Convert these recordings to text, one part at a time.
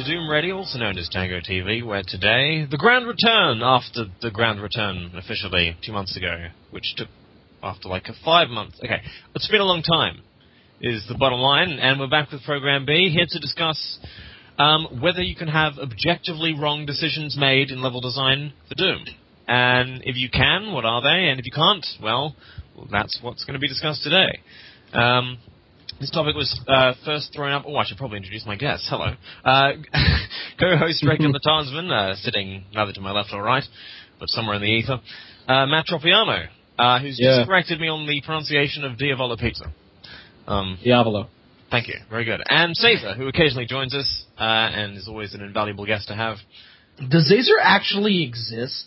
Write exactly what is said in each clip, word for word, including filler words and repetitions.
Doom Ready, also known as Tango T V, where today, the Grand Return, after the Grand Return officially two months ago, which took after like a five months, okay, it's been a long time, is the bottom line, and we're back with Program B, here to discuss um, whether you can have objectively wrong decisions made in level design for Doom. And if you can, what are they? And if you can't, well, that's what's going to be discussed today. Um... This topic was uh, first thrown up... Oh, I should probably introduce my guest. Hello. Uh, co-host Regan the Tarsman, uh, sitting neither to my left or right, but somewhere in the ether. Uh, Matt Tropiano, uh, who's yeah. just corrected me on the pronunciation of Diavolo Pizza. Um, Diavolo. Thank you. Very good. And Caesar, who occasionally joins us, uh, and is always an invaluable guest to have. Does Caesar actually exist?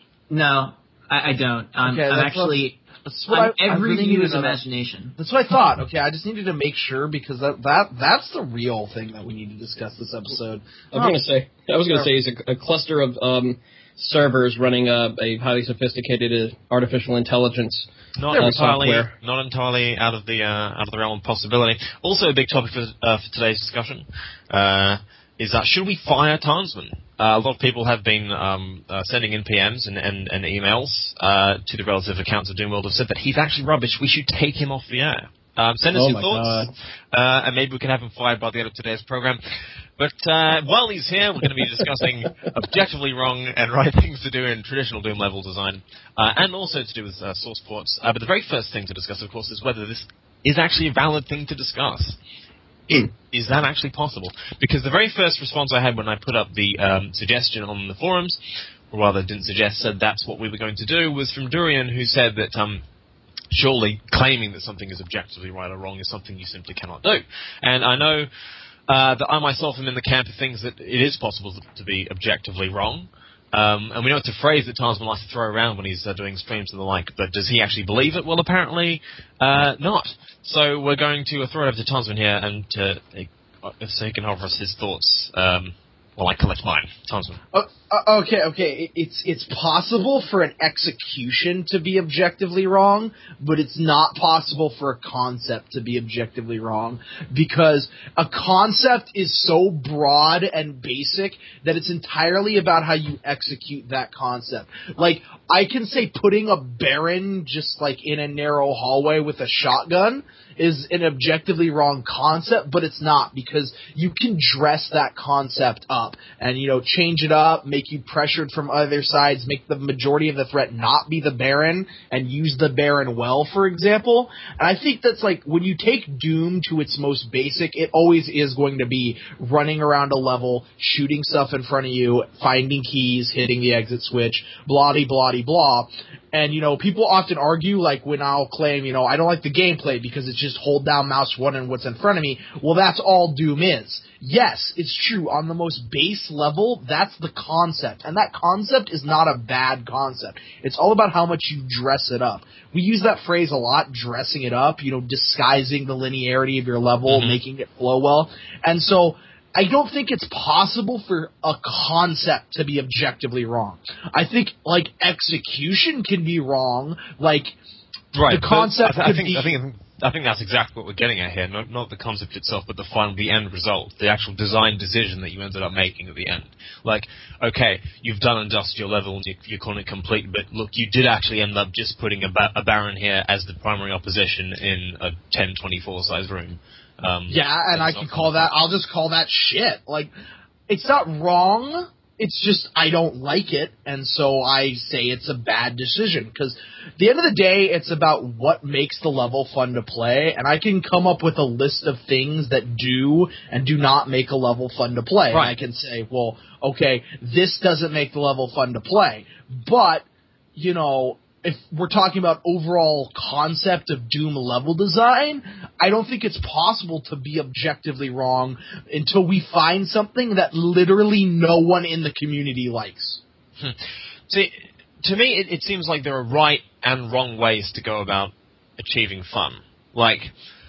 No, I, I don't. I'm, okay, I'm actually... That's what I'm I, every I really view's imagination. That's what I thought. Okay, I just needed to make sure because that, that that's the real thing that we need to discuss this episode. I was oh. going to say, I was going to say, it's a, a cluster of um, servers running a, a highly sophisticated uh, artificial intelligence not uh, entirely, software. Not entirely out of the uh, out of the realm of possibility. Also, a big topic for uh, for today's discussion uh, is that should we fire Tansman? Uh, a lot of people have been um, uh, sending in P Ms and, and, and emails uh, to the relative accounts of Doomworld have said that he's actually rubbish. We should take him off the air. Um, send us oh your thoughts, uh, and maybe we can have him fired by the end of today's program. But uh, while he's here, we're going to be discussing objectively wrong and right things to do in traditional Doom level design, uh, and also to do with uh, source ports. Uh, but the very first thing to discuss, of course, is whether this is actually a valid thing to discuss. It, is that actually possible? Because the very first response I had when I put up the um, suggestion on the forums, or rather didn't suggest, said that's what we were going to do, was from Durian, who said that um, surely claiming that something is objectively right or wrong is something you simply cannot do. And I know uh, that I myself am in the camp of things that it is possible to be objectively wrong. Um, and we know it's a phrase that Tarsman likes to throw around when he's uh, doing streams and the like, but does he actually believe it? Well, apparently uh, not. So we're going to throw it over to Tarsman here, and to, uh, so he can offer us his thoughts um, while I collect mine. Tarsman. Uh, uh, okay, okay. It's it's possible for an execution to be objectively wrong, but it's not possible for a concept to be objectively wrong, because a concept is so broad and basic that it's entirely about how you execute that concept. Like, I can say putting a Baron just like in a narrow hallway with a shotgun is an objectively wrong concept, but it's not, because you can dress that concept up and, you know, change it up, make you pressured from other sides, make the majority of the threat not be the Baron, and use the Baron well, for example. And I think that's like, when you take Doom to its most basic, it always is going to be running around a level, shooting stuff in front of you, finding keys, hitting the exit switch, blah-de, blah-de, blah. And, you know, people often argue, like, when I'll claim, you know, I don't like the gameplay because it's just hold down mouse one and what's in front of me. Well, that's all Doom is. Yes, it's true. On the most base level, that's the concept. And that concept is not a bad concept. It's all about how much you dress it up. We use that phrase a lot, dressing it up, you know, disguising the linearity of your level, mm-hmm. making it flow well. And so I don't think it's possible for a concept to be objectively wrong. I think, like, execution can be wrong. Like, right, the concept I, th- could I think, be... I think, I think that's exactly what we're getting at here. Not, not the concept itself, but the final, the end result. The actual design decision that you ended up making at the end. Like, okay, you've done and dusted your level and you, you're calling it complete, but look, you did actually end up just putting a, ba- a Baron here as the primary opposition in a ten twenty-four size room. Um, yeah, and I can call that, I'll just call that shit. Like, it's not wrong, it's just I don't like it, and so I say it's a bad decision. Because at the end of the day, it's about what makes the level fun to play, and I can come up with a list of things that do and do not make a level fun to play. Right. And I can say, well, okay, this doesn't make the level fun to play, but, you know, if we're talking about overall concept of Doom level design, I don't think it's possible to be objectively wrong until we find something that literally no one in the community likes. Hmm. See, to me, it, it seems like there are right and wrong ways to go about achieving fun. Like,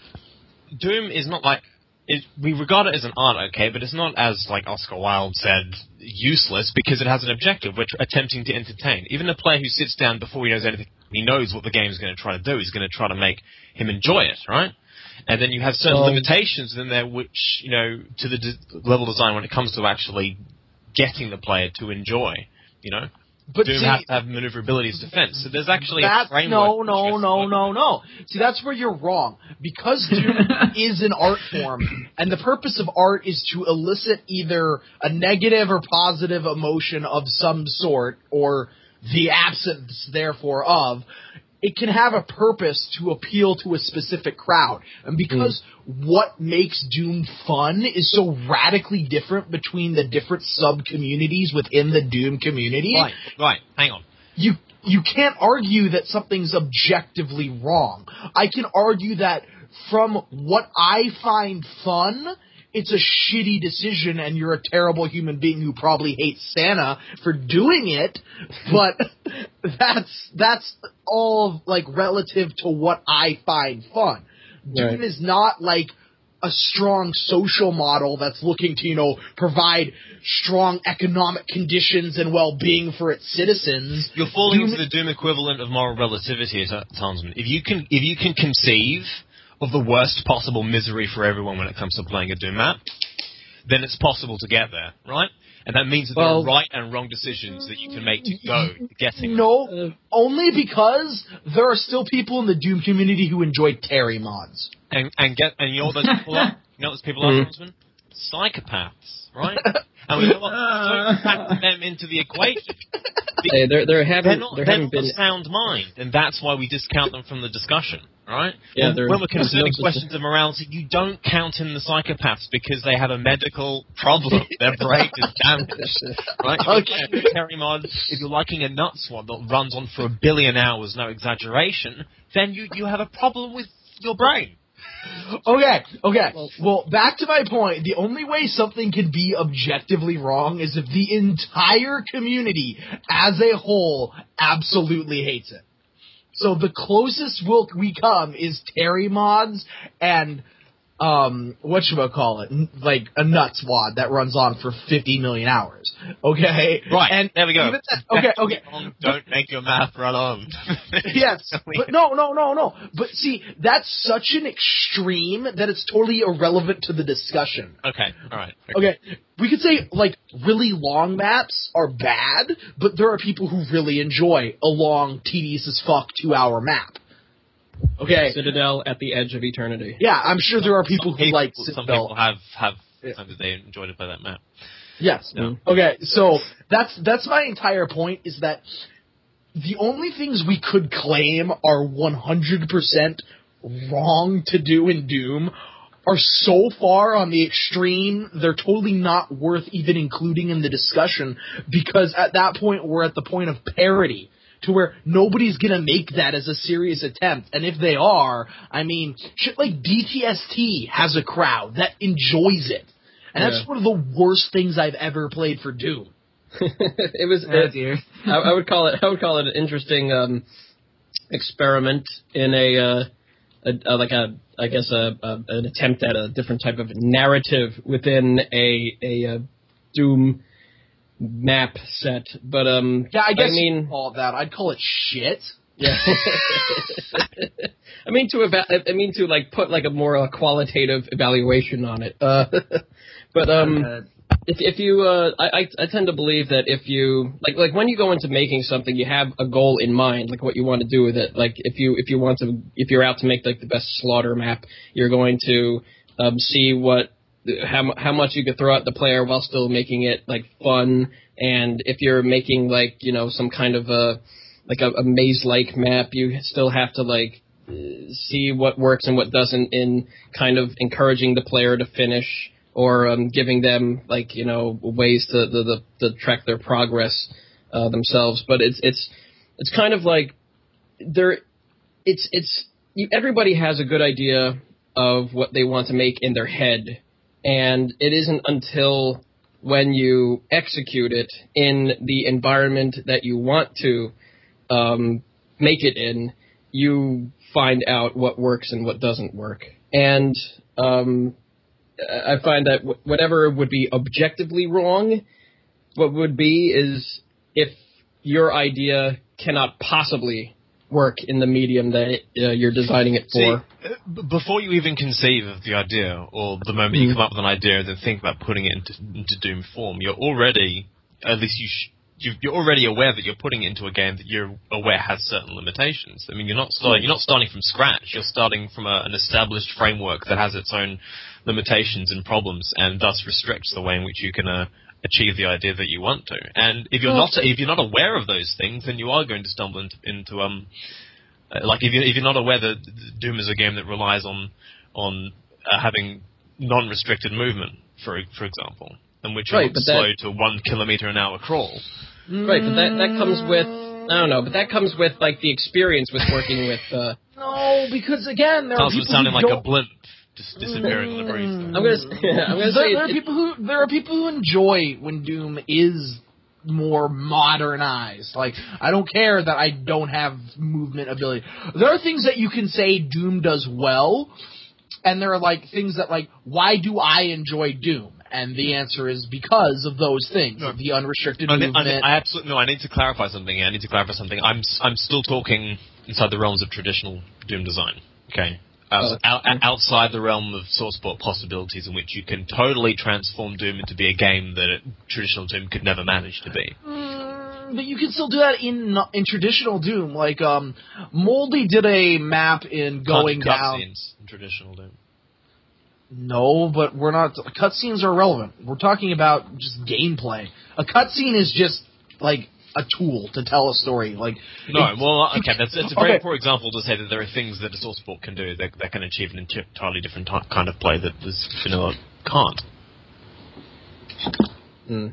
Doom is not like... It, we regard it as an art, okay, but it's not, as, like Oscar Wilde said, useless, because it has an objective. We're tr- attempting to entertain. Even a player who sits down before he knows anything, he knows what the game is going to try to do. He's going to try to make him enjoy it, right? And then you have certain Um, limitations in there which, you know, to the de- level design when it comes to actually getting the player to enjoy, you know. But Doom see, has to have maneuverability as defense. So there's actually a That's, framework. no, no, which has to no, work. no, no. See, that's where you're wrong. Because Doom is an art form, and the purpose of art is to elicit either a negative or positive emotion of some sort, or the absence, therefore, of, it can have a purpose to appeal to a specific crowd. And because mm. what makes Doom fun is so radically different between the different sub-communities within the Doom community. Right, right. Hang on. You you can't argue that something's objectively wrong. I can argue that from what I find fun, it's a shitty decision and you're a terrible human being who probably hates Santa for doing it, but that's that's all like relative to what I find fun. Doom Right. is not like a strong social model that's looking to, you know, provide strong economic conditions and well-being for its citizens. You're falling Doom- into the Doom equivalent of moral relativity, Townsman. If you can, if you can conceive of the worst possible misery for everyone when it comes to playing a Doom map, then it's possible to get there, right? And that means that Well- there are right and wrong decisions that you can make to go to getting there. No, Uh, only because there are still people in the Doom community who enjoy Terry mods. And, and get and you know what those people are? You know what those people are, Mhm. Townsman? Psychopaths, right? And we know what? Don't factor them into the equation. Hey, there, there They're haven't, not, there they're haven't not been. of sound mind, and that's why we discount them from the discussion, right? Yeah, when, there- when we're there's concerning no questions of morality, you don't count in the psychopaths because they have a medical problem. Their brain is damaged, right? If you're Okay. liking a Terry mod, if you're liking a Nuts one that runs on for a billion hours, no exaggeration, then you, you have a problem with your brain. Okay, okay. Well, back to my point. The only way something can be objectively wrong is if the entire community, as a whole, absolutely hates it. So the closest we'll, we come is Terry mods and, um, whatchamacallit, like a Nuts wad that runs on for fifty million hours. Okay? Right, And there we go. even that- okay, okay. Don't make your math run on. Yes, but no, no, no, no. But see, that's such an extreme that it's totally irrelevant to the discussion. Okay, alright. Okay, we could say, like, really long maps are bad, but there are people who really enjoy a long, tedious as fuck two-hour map. Okay, Citadel at the edge of eternity. yeah, I'm sure there are people Some who like Some Citadel. people have, have Yeah. times that they enjoyed it by that map. Yes. No. Okay, so that's that's my entire point, is that the only things we could claim are one hundred percent wrong to do in Doom are so far on the extreme, they're totally not worth even including in the discussion, because at that point we're at the point of parody, to where nobody's gonna make that as a serious attempt. And if they are, I mean, shit like D T S T has a crowd that enjoys it. And that's Yeah. one of the worst things I've ever played for Doom. It was. Oh it- dear. I, I would call it. I would call it an interesting um, experiment in a, uh, a, a like a I guess a, a an attempt at a different type of narrative within a a, uh Doom map set. But um, Yeah, I guess I you mean, could call it that. I'd call it shit. yeah. I mean to eva- I mean to like put like a more uh, qualitative evaluation on it. Uh, but um. Uh, If, if you, uh, I, I I tend to believe that if you, like, like when you go into making something, you have a goal in mind, like what you want to do with it. Like if you, if you want to, if you're out to make like the best slaughter map, you're going to um, see what, how mu- how much you could throw at the player while still making it like fun. And if you're making like you know some kind of a like a, a maze-like map, you still have to like uh, see what works and what doesn't in kind of encouraging the player to finish. Or um, giving them like you know ways to to, to, to track their progress uh, themselves, but it's it's it's kind of like there, it's it's you, everybody has a good idea of what they want to make in their head, and it isn't until when you execute it in the environment that you want to um, make it in, you find out what works and what doesn't work, and um, I find that w- whatever would be objectively wrong, what would be is if your idea cannot possibly work in the medium that uh, you're designing it for. See, b- before you even conceive of the idea, or the moment mm. you come up with an idea, then think about putting it into, into Doom form, you're already, at least you sh- you're already aware that you're putting it into a game that you're aware has certain limitations. I mean, you're not starting, you're not starting from scratch. You're starting from a, an established framework that has its own limitations and problems, and thus restricts the way in which you can uh, achieve the idea that you want to. And if you're not if you're not aware of those things, then you are going to stumble into, into um uh, like if you if you're not aware that Doom is a game that relies on on uh, having non-restricted movement, for for example, and which right, is slow that, to one kilometer an hour crawl. Right, but that that comes with I don't know, but that comes with like the experience with working with. Uh, no, because again, there Sounds are people sounding who like don't... a blimp. Just disappearing on the breeze. I'm gonna, yeah, I'm gonna there, say there are it, people who there are people who enjoy when Doom is more modernized. Like, I don't care that I don't have movement ability. There are things that you can say Doom does well, and there are like things that like, why do I enjoy Doom? And the answer is because of those things, no. the unrestricted I, movement. I, I absolutely no. I need to clarify something. I need to clarify something. I'm I'm still talking inside the realms of traditional Doom design. Okay. Uh, out, outside the realm of SourcePort possibilities in which you can totally transform Doom into be a game that it, traditional Doom could never manage to be. Mm, but you can still do that in in traditional Doom. Like, um, Moldy did a map in going Can't do down... cutscenes in traditional Doom. No, but we're not... Cutscenes are irrelevant. We're talking about just gameplay. A cutscene is just, like... a tool to tell a story. Like no, well, okay, that's, that's a very okay. poor example to say that there are things that a SourcePort can do that, that can achieve an entirely different t- kind of play that this vanilla can't. Mm.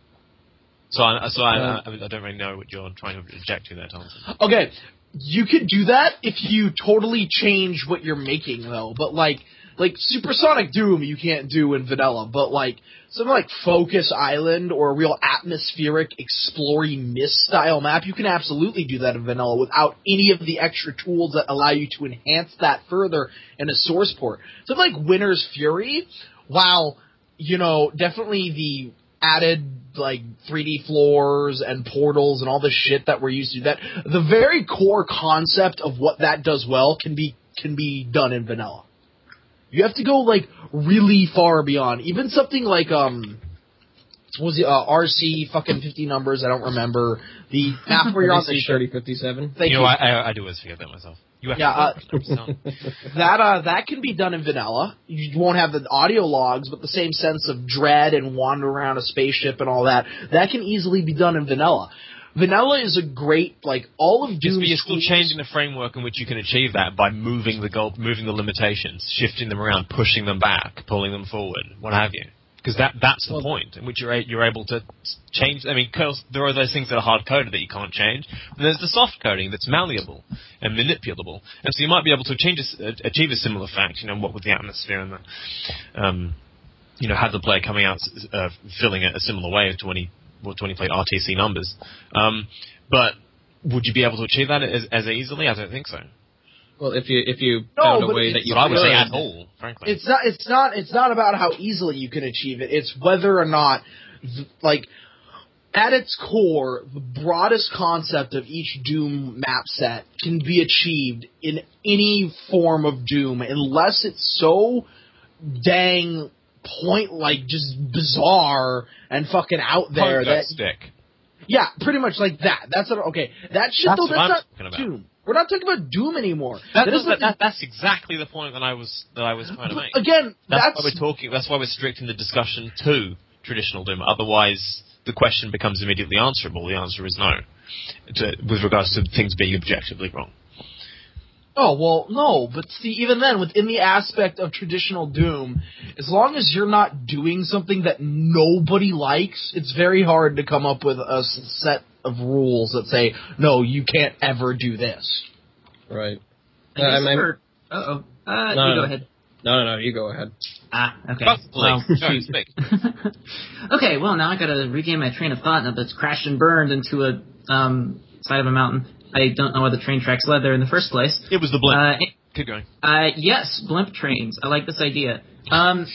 So, I, so I, I, I don't really know what you're trying to object to there, Thompson. Okay, you could do that if you totally change what you're making, though. But like, like Supersonic Doom, you can't do in vanilla. But like something like Focus Island or a real atmospheric, exploring mist style map, you can absolutely do that in vanilla without any of the extra tools that allow you to enhance that further in a source port. Something like Winter's Fury, while you know definitely the added like three D floors and portals and all the shit that we're used to, that the very core concept of what that does well can be can be done in vanilla. You have to go like really far beyond. Even something like um, what was it uh, R C fucking fifty numbers? I don't remember the map where you're on the ship. thirty fifty-seven. You know, you. I, I I do always forget that myself. You have yeah, uh, to that uh that can be done in vanilla. You won't have the audio logs, but the same sense of dread and wander around a spaceship and all that that can easily be done in vanilla. Vanilla is a great, like, all of Doom's... Yes, but you're still changing the framework in which you can achieve that by moving the goal, moving the limitations, shifting them around, pushing them back, pulling them forward, what have you. Because that that's the well, point in which you're a, you're able to change... I mean, there are those things that are hard-coded that you can't change, and there's the soft coding that's malleable and manipulable. And so you might be able to change a, achieve a similar fact, you know, what with the atmosphere and the... Um, you know, have the player coming out uh, filling it a similar way to when he... Well, when he played R T C numbers. Um, but would you be able to achieve that as, as easily? I don't think so. Well, if you if you no, found a way that you I would say could. at all, frankly. It's not. It's not. It's not about how easily you can achieve it. It's whether or not, like, at its core, the broadest concept of each Doom map set can be achieved in any form of Doom, unless it's so dang. Point like just bizarre and fucking out there Punk that stick. Yeah, pretty much like that. That's what, okay. That shit that's though. That's not Doom. We're not talking about Doom anymore. That, that that, that, that, that's exactly the point that I was that I was trying to make. Again, that's, that's why we're talking. That's why we're restricting the discussion to traditional Doom. Otherwise, the question becomes immediately answerable. The answer is no, to, with regards to things being objectively wrong. Oh, well, no, but see, even then, within the aspect of traditional Doom, as long as you're not doing something that nobody likes, it's very hard to come up with a set of rules that say, no, you can't ever do this. Right. I guess Uh, for... Uh-oh. Uh, no, you no. go ahead. No, no, no, you go ahead. Ah, okay. Well, shoot. Okay, well, now I gotta regain my train of thought, and it's crashed and burned into a um, side of a mountain. I don't know why the train tracks led there in the first place. It was the blimp. Uh, Keep going. Uh, yes, blimp trains. I like this idea. Um,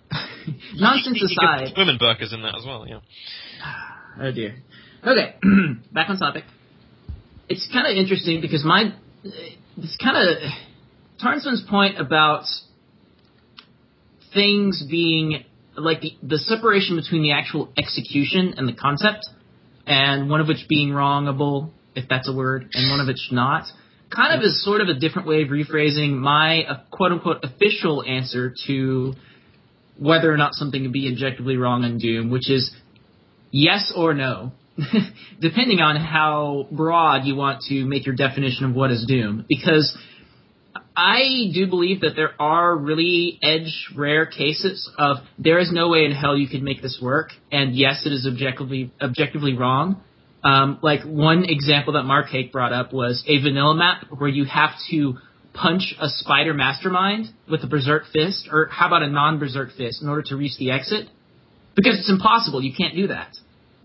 nonsense you, you, aside. You women burkers in that as well, yeah. Oh dear. Okay, back on topic. it's kind of interesting because my it's kind of Tarnsman's point about things being like the, the separation between the actual execution and the concept, and one of which being wrongable, if that's a word, and one of which not, kind of is sort of a different way of rephrasing my uh, quote-unquote official answer to whether or not something can be objectively wrong in Doom, which is yes or no, depending on how broad you want to make your definition of what is Doom. Because I do believe that there are really edge, rare cases of there is no way in hell you could make this work, and yes, it is objectively objectively wrong. Um, like one example that Mark Hake brought up was a vanilla map where you have to punch a spider mastermind with a berserk fist, or how about a non-berserk fist in order to reach the exit? Because it's impossible. You can't do that.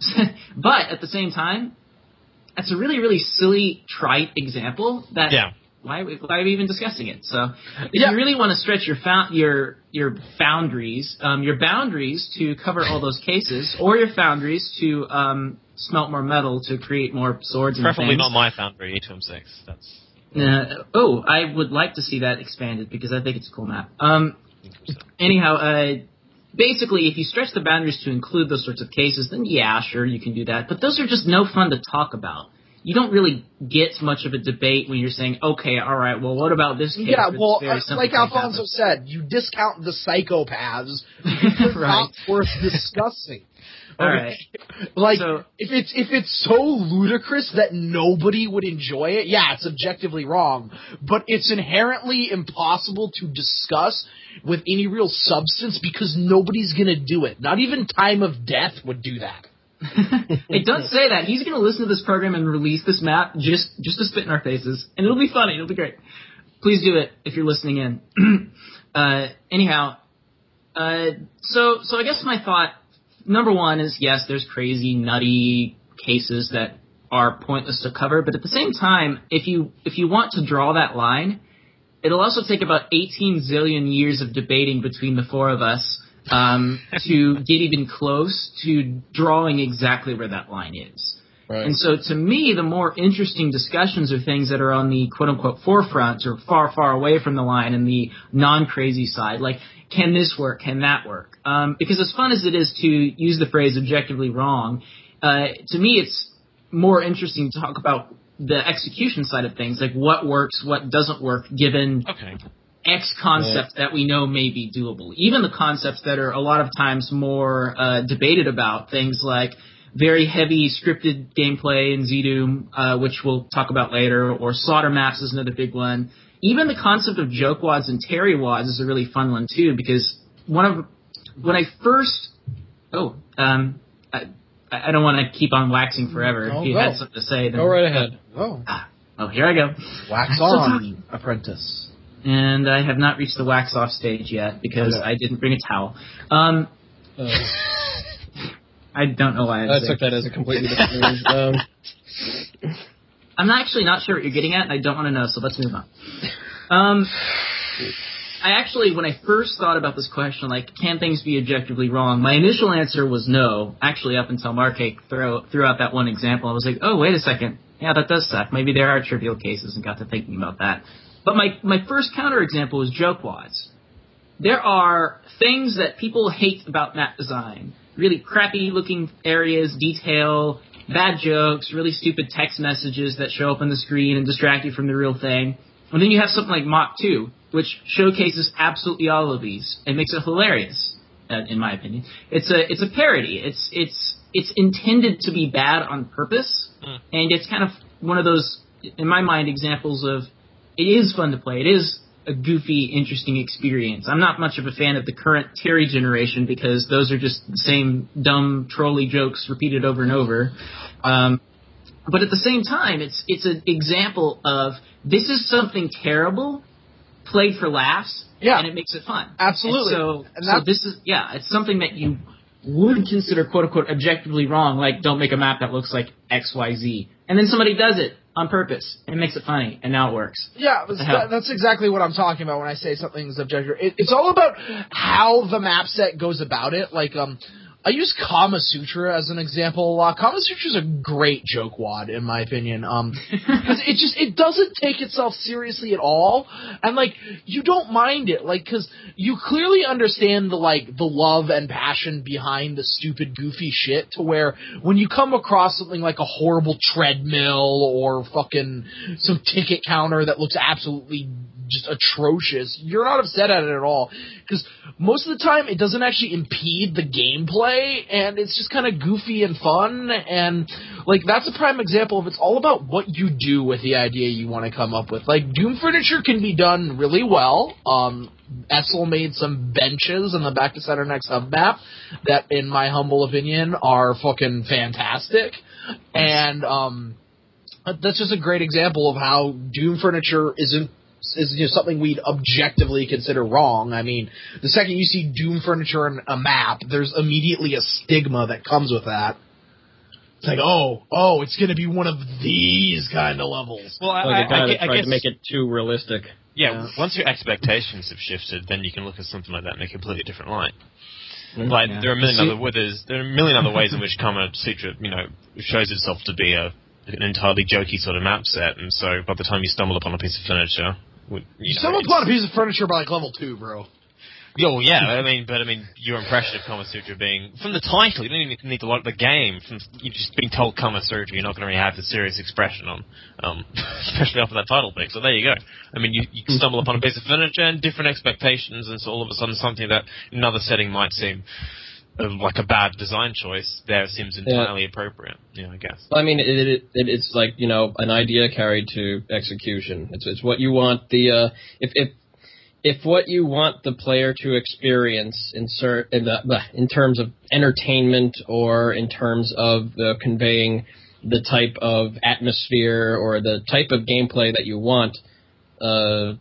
But at the same time, that's a really, really silly, trite example that yeah. why, why are we even discussing it? So if Yeah. you really want to stretch your found, your your boundaries, um, your boundaries to cover all those cases, or your foundries to um, smelt more metal to create more swords and Preferably things. not my foundry, E two M six. That's Uh, oh, I would like to see that expanded because I think it's a cool map. Um, anyhow, uh, basically, if you stretch the boundaries to include those sorts of cases, then yeah, sure, you can do that. But those are just no fun to talk about. You don't really get much of a debate when you're saying, okay, all right, well, what about this case? Yeah, where well, this very uh, simple like thing Alfonso happens? said, you discount the psychopaths. It's Right. not worth discussing. All Okay? right. Like, So- if it's if it's so ludicrous that nobody would enjoy it, yeah, it's objectively wrong. But it's inherently impossible to discuss with any real substance because nobody's gonna do it. Not even Time of Death would do that. Hey, don't say that. He's going to listen to this program and release this map just just to spit in our faces, and it'll be funny. It'll be great. Please do it if you're listening in. uh, anyhow, uh, so so I guess my thought number one is yes, there's crazy, nutty cases that are pointless to cover, but at the same time, if you if you want to draw that line, it'll also take about eighteen zillion years of debating between the four of us. Um, to get even close to drawing exactly where that line is. Right. And so to me, the more interesting discussions are things that are on the quote-unquote forefront or far, far away from the line and the non-crazy side. Like, can this work? Can that work? Um, because as fun as it is to use the phrase objectively wrong, uh, to me it's more interesting to talk about the execution side of things, like what works, what doesn't work, given okay. X concept that we know may be doable. Even the concepts that are a lot of times more uh, debated about, things like very heavy scripted gameplay in Z-Doom, uh, which we'll talk about later, or slaughter maps is another big one. Even the concept of joke wads and Terry wads is a really fun one too, because one of when I first oh um I I don't want to keep on waxing forever. Oh, if you go. had something to say, then Go right ahead. Oh, ah, oh here I go. wax So on, apprentice. And I have not reached the wax off stage yet because Okay. I didn't bring a towel. Um, Uh, I don't know why I, I took that as a completely different meaning. Um, I'm not actually not sure what you're getting at, and I don't want to know. So let's move on. Um, I actually, when I first thought about this question, like, can things be objectively wrong? My initial answer was no. Actually, up until Mark Hake throw threw out that one example, I was like, oh, wait a second. Yeah, that does suck. Maybe there are trivial cases, and got to thinking about that. But my, my first counterexample was joke wads. There are things that people hate about map design. Really crappy-looking areas, detail, bad jokes, really stupid text messages that show up on the screen and distract you from the real thing. And then you have something like Mach two, which showcases absolutely all of these and makes it hilarious, uh, in my opinion. It's a it's a parody. It's it's it's intended to be bad on purpose, Mm. and it's kind of one of those, in my mind, examples of it is fun to play. It is a goofy, interesting experience. I'm not much of a fan of the current Terry generation because those are just the same dumb, trolly jokes repeated over and over. Um, but at the same time, it's it's an example of this is something terrible played for laughs, Yeah. and it makes it fun. Absolutely. And so, And so that's- this is yeah, it's something that you would consider quote unquote objectively wrong, like don't make a map that looks like X Y Z, and then somebody does it on purpose and makes it funny, and now it works. Yeah, that's, the hell? that, that's exactly what I'm talking about when I say something's objective. It, it's all about how the map set goes about it. Like, um, I use Kama Sutra as an example a lot. Kama Sutra is a great joke wad, in my opinion. Um, because it just it doesn't take itself seriously at all, and like you don't mind it, like because you clearly understand the like the love and passion behind the stupid, goofy shit. To where when you come across something like a horrible treadmill or fucking some ticket counter that looks absolutely just atrocious, you're not upset at it at all, because most of the time it doesn't actually impede the gameplay, and it's just kind of goofy and fun, and like that's a prime example of it's all about what you do with the idea you want to come up with. Like Doom Furniture can be done really well. Um, Essel made some benches in the Back to Saturn Next Hub map that, in my humble opinion, are fucking fantastic, and um, that's just a great example of how Doom Furniture isn't is you know, something we'd objectively consider wrong. I mean, the second you see Doom Furniture in a map, there's immediately a stigma that comes with that. It's like, oh, oh, it's going to be one of these kind of levels. Well, I, like a guy I, I, that tried I guess, to make it too realistic. Yeah, yeah, once your expectations have shifted, then you can look at something like that in a completely different light. Mm-hmm. Like, yeah. there are a million other withers, there are a million other ways in which Kama Sutra, you know, shows itself to be a an entirely jokey sort of map set, and so by the time you stumble upon a piece of furniture, You, you know, Someone bought a piece of furniture by like level two, bro. Oh yeah, I mean, but I mean, your impression of Kama Sutra being from the title, you don't even need to like the game. From you just being told Kama Sutra, you're not going to really have the serious expression on, um, especially off of that title pick. So there you go. I mean, you, you stumble upon a piece of furniture and different expectations, and so all of a sudden something that in another setting might seem uh, like a bad design choice, there seems entirely yeah. appropriate. Yeah, I guess. Well, I mean, it, it, it it's like, you know, an idea carried to execution. It's it's what you want the uh, if if. If what you want the player to experience in, cer- in, the, in terms of entertainment or in terms of uh, conveying the type of atmosphere or the type of gameplay that you want uh,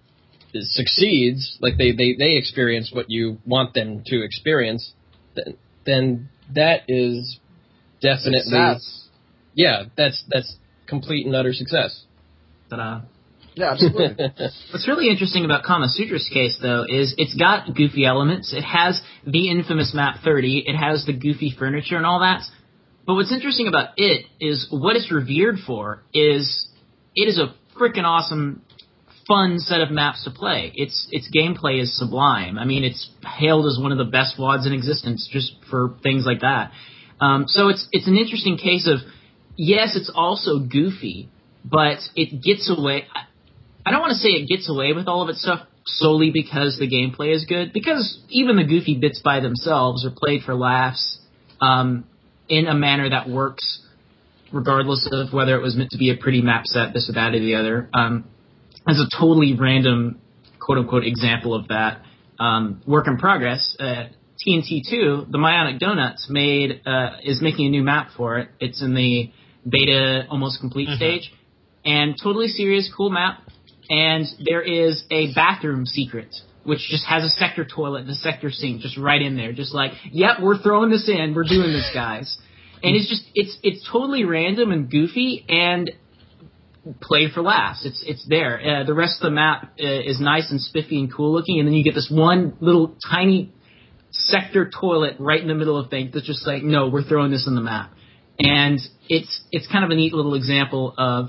succeeds, like they, they, they experience what you want them to experience, then, then that is definitely... Success. Yeah, that's, that's complete and utter success. Ta-da. Yeah, absolutely. What's really interesting about Kama Sutra's case, though, is it's got goofy elements. It has the infamous map thirty. It has the goofy furniture and all that. But what's interesting about it is what it's revered for is it is a freaking awesome, fun set of maps to play. Its its gameplay is sublime. I mean, it's hailed as one of the best W O Ds in existence just for things like that. Um, so it's it's an interesting case of, yes, it's also goofy, but it gets away... I don't want to say it gets away with all of its stuff solely because the gameplay is good, because even the goofy bits by themselves are played for laughs um, in a manner that works regardless of whether it was meant to be a pretty map set, this or that or the other. Um, as a totally random, quote-unquote, example of that, um, work in progress, uh, T N T two, the Myonic Donuts, made uh, is making a new map for it. It's in the beta almost complete mm-hmm. stage, and totally serious, cool map. And there is a bathroom secret, which just has a sector toilet and a sector sink just right in there. Just like, yep, we're throwing this in. We're doing this, guys. And it's just, it's it's totally random and goofy and played for laughs. It's it's there. Uh, the rest of the map uh, is nice and spiffy and cool looking. And then you get this one little tiny sector toilet right in the middle of things that's just like, no, we're throwing this in the map. And it's it's kind of a neat little example of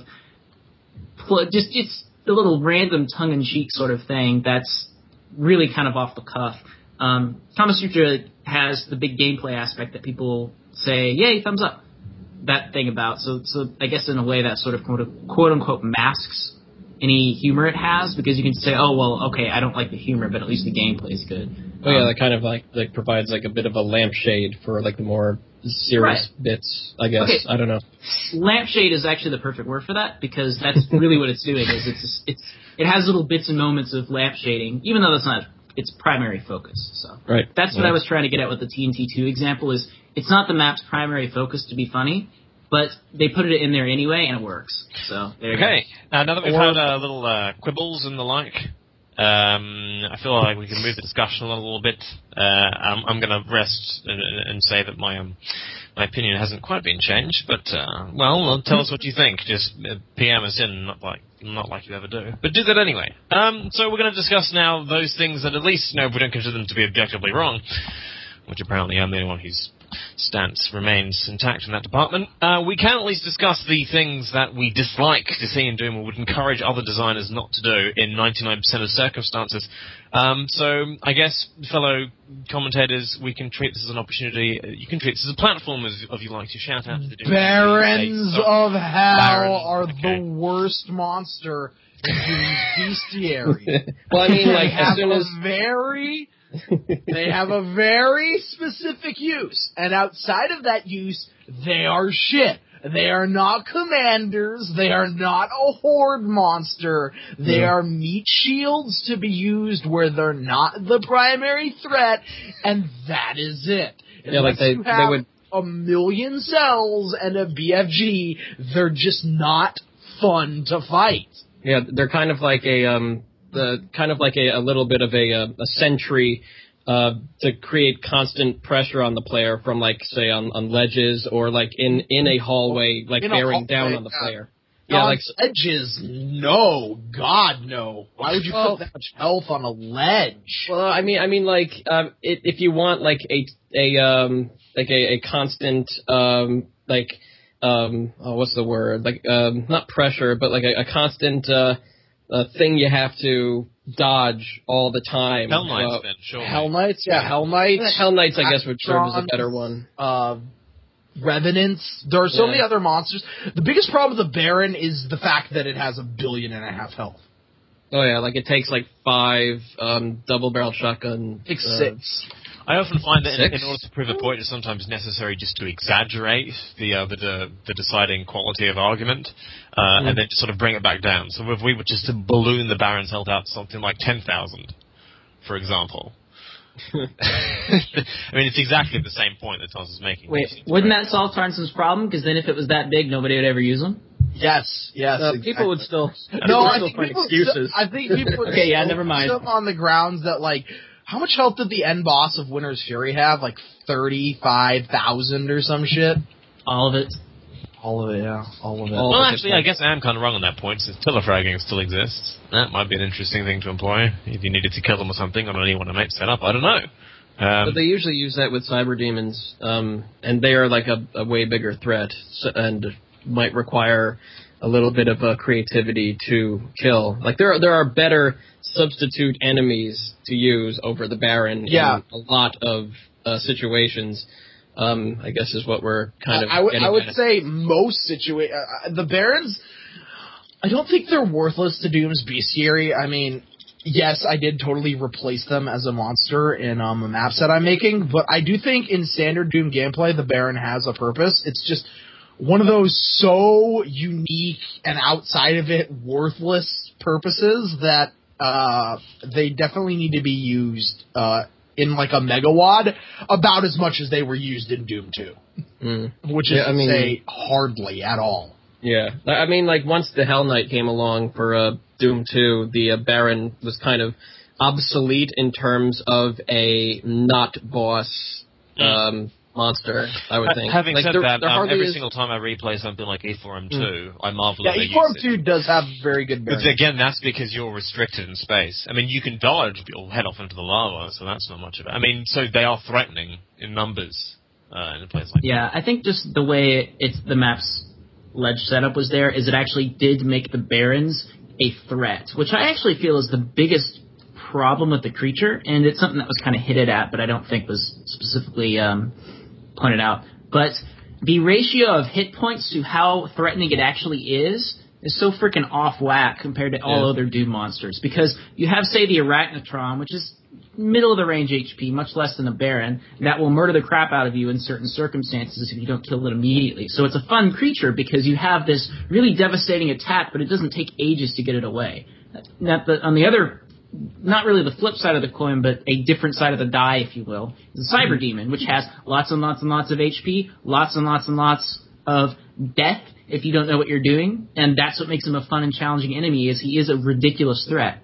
pl- just, it's, the little random tongue-in-cheek sort of thing that's really kind of off the cuff. Um, Kama Sutra has the big gameplay aspect that people say, yay, thumbs up, that thing about. So so I guess in a way that sort of quote-unquote masks any humor it has, because you can say, oh, well, okay, I don't like the humor, but at least the gameplay is good. Oh, yeah, um, that kind of like, like provides like a bit of a lampshade for like the more serious right. bits, I guess. Okay. I don't know. Lampshade is actually the perfect word for that, because that's really what it's doing. Is it's it's it has little bits and moments of lampshading, even though that's not its primary focus. So right. that's what yeah. I was trying to get at with the T N T two example. Is it's not the map's primary focus to be funny, but they put it in there anyway, and it works. So there you okay. go. Now, now that we've or, had uh, little uh, quibbles and the like, um, I feel like we can move the discussion along a little bit. Uh, I'm, I'm going to rest and, and say that my um, my opinion hasn't quite been changed. But uh, well, tell us what you think. Just uh, P M us in, not like not like you ever do, but do that anyway. Um, so we're going to discuss now those things that at least, you know, if we don't consider them to be objectively wrong, which apparently I'm the only one whose stance remains intact in that department. Uh, we can at least discuss the things that we dislike to see in Doom or would encourage other designers not to do in ninety-nine percent of circumstances. Um, so I guess, fellow commentators, we can treat this as an opportunity. You can treat this as a platform, as if you like to shout out to the Doom Barons of Hell Barons, are okay. the worst monster in Doom's bestiary. Well, I mean, They like, have as soon a as... very, they have a very specific use, and outside of that use, they are shit. They are not commanders. They are not a horde monster. They Yeah. are meat shields to be used where they're not the primary threat, and that is it. Yeah, like Unless they- you they have would- a million cells and a B F G, they're just not fun to fight. Yeah, they're kind of like a um, the kind of like a, a little bit of a a, a sentry uh, to create constant pressure on the player from, like, say on, on ledges or like in, in a hallway, like In a bearing hallway, down on the yeah. player. Yeah, on like ledges, no, God, no. Why would you Well- put that much health on a ledge? well, I mean, I mean, like um, it, if you want like a a um like a, a constant um like um oh what's the word like um not pressure but like a, a constant uh, uh thing you have to dodge all the time. Hell Knights, Uh, then, sure. Hell Knights, yeah, Hell Knights. Hell Knights, I guess, would serve as a Actrons, better one. Uh, Revenants. There are so Yeah. many other monsters. The biggest problem with the Baron is the fact that it has a billion and a half health. Oh yeah, like it takes like five um, double-barrel shotgun. Takes uh, six. I often find that in, Six? in order to prove a point, it's sometimes necessary just to exaggerate the uh, the, the the deciding quality of argument, uh, Mm. and then just sort of bring it back down. So if we were just to balloon the Baron's health out to something like ten thousand, for example. I mean, it's exactly the same point that Toss is making. Wait, wouldn't that solve Tarnson's problem? Because then if it was that big, nobody would ever use them. Yes, yes. Uh, exactly. people would still No, people would I still think find people. excuses. I think people. would Okay, yeah, still never mind. put them on the grounds that, like, how much health did the end boss of Winter's Fury have? Like thirty-five thousand or some shit. All of it. All of it, yeah, all of it. All Well, of it actually, I guess I am kind of wrong on that point, since pillar fragging still exists. That might be an interesting thing to employ if you needed to kill them or something on anyone a mate set up. I don't know. Um, But they usually use that with cyber demons, um, and they are like a, a way bigger threat, so, and might require a little bit of uh, creativity to kill. Like there, are, there are better substitute enemies to use over the Baron Yeah. in a lot of uh, situations. Um, I guess is what we're kind of. I, I would, getting I would at. say most situa- uh, the Barons. I don't think they're worthless to Doom's Bestiary. I mean, yes, I did totally replace them as a monster in um, a map set I'm making, but I do think in standard Doom gameplay, the Baron has a purpose. It's just one of those so unique and outside of it worthless purposes that uh, they definitely need to be used uh, in like a megawad about as much as they were used in Doom two, Mm. which is Yeah, I to mean- say hardly at all. Yeah, I mean, like once the Hell Knight came along for uh, Doom two, the uh, Baron was kind of obsolete in terms of a not boss um, monster. I would ha- think. having like, said there, that, there um, hardly every is- single time I replay something like E four M two, I marvel Yeah, at their E four M usage. two does have very good But Baron. again, that's because you're restricted in space. I mean, you can dodge, but you'll head off into the lava, so that's not much of it. I mean, so they are threatening in numbers uh, in a place like Yeah, I think just the way it's the map's ledge setup was there is it actually did make the Barons a threat, which I actually feel is the biggest problem with the creature, and it's something that was kind of hinted at, but I don't think was specifically um, pointed out. But the ratio of hit points to how threatening it actually is is so freaking off whack compared to all Yeah. other Doom monsters. Because you have, say, the Arachnotron, which is middle of the range H P, much less than a Baron, that will murder the crap out of you in certain circumstances if you don't kill it immediately. So it's a fun creature because you have this really devastating attack, but it doesn't take ages to get it away. Now, the, on the other, not really the flip side of the coin, but a different side of the die, if you will, is the Cyber Demon, which has lots and lots and lots of H P, lots and lots and lots of death if you don't know what you're doing, and that's what makes him a fun and challenging enemy, is he is a ridiculous threat.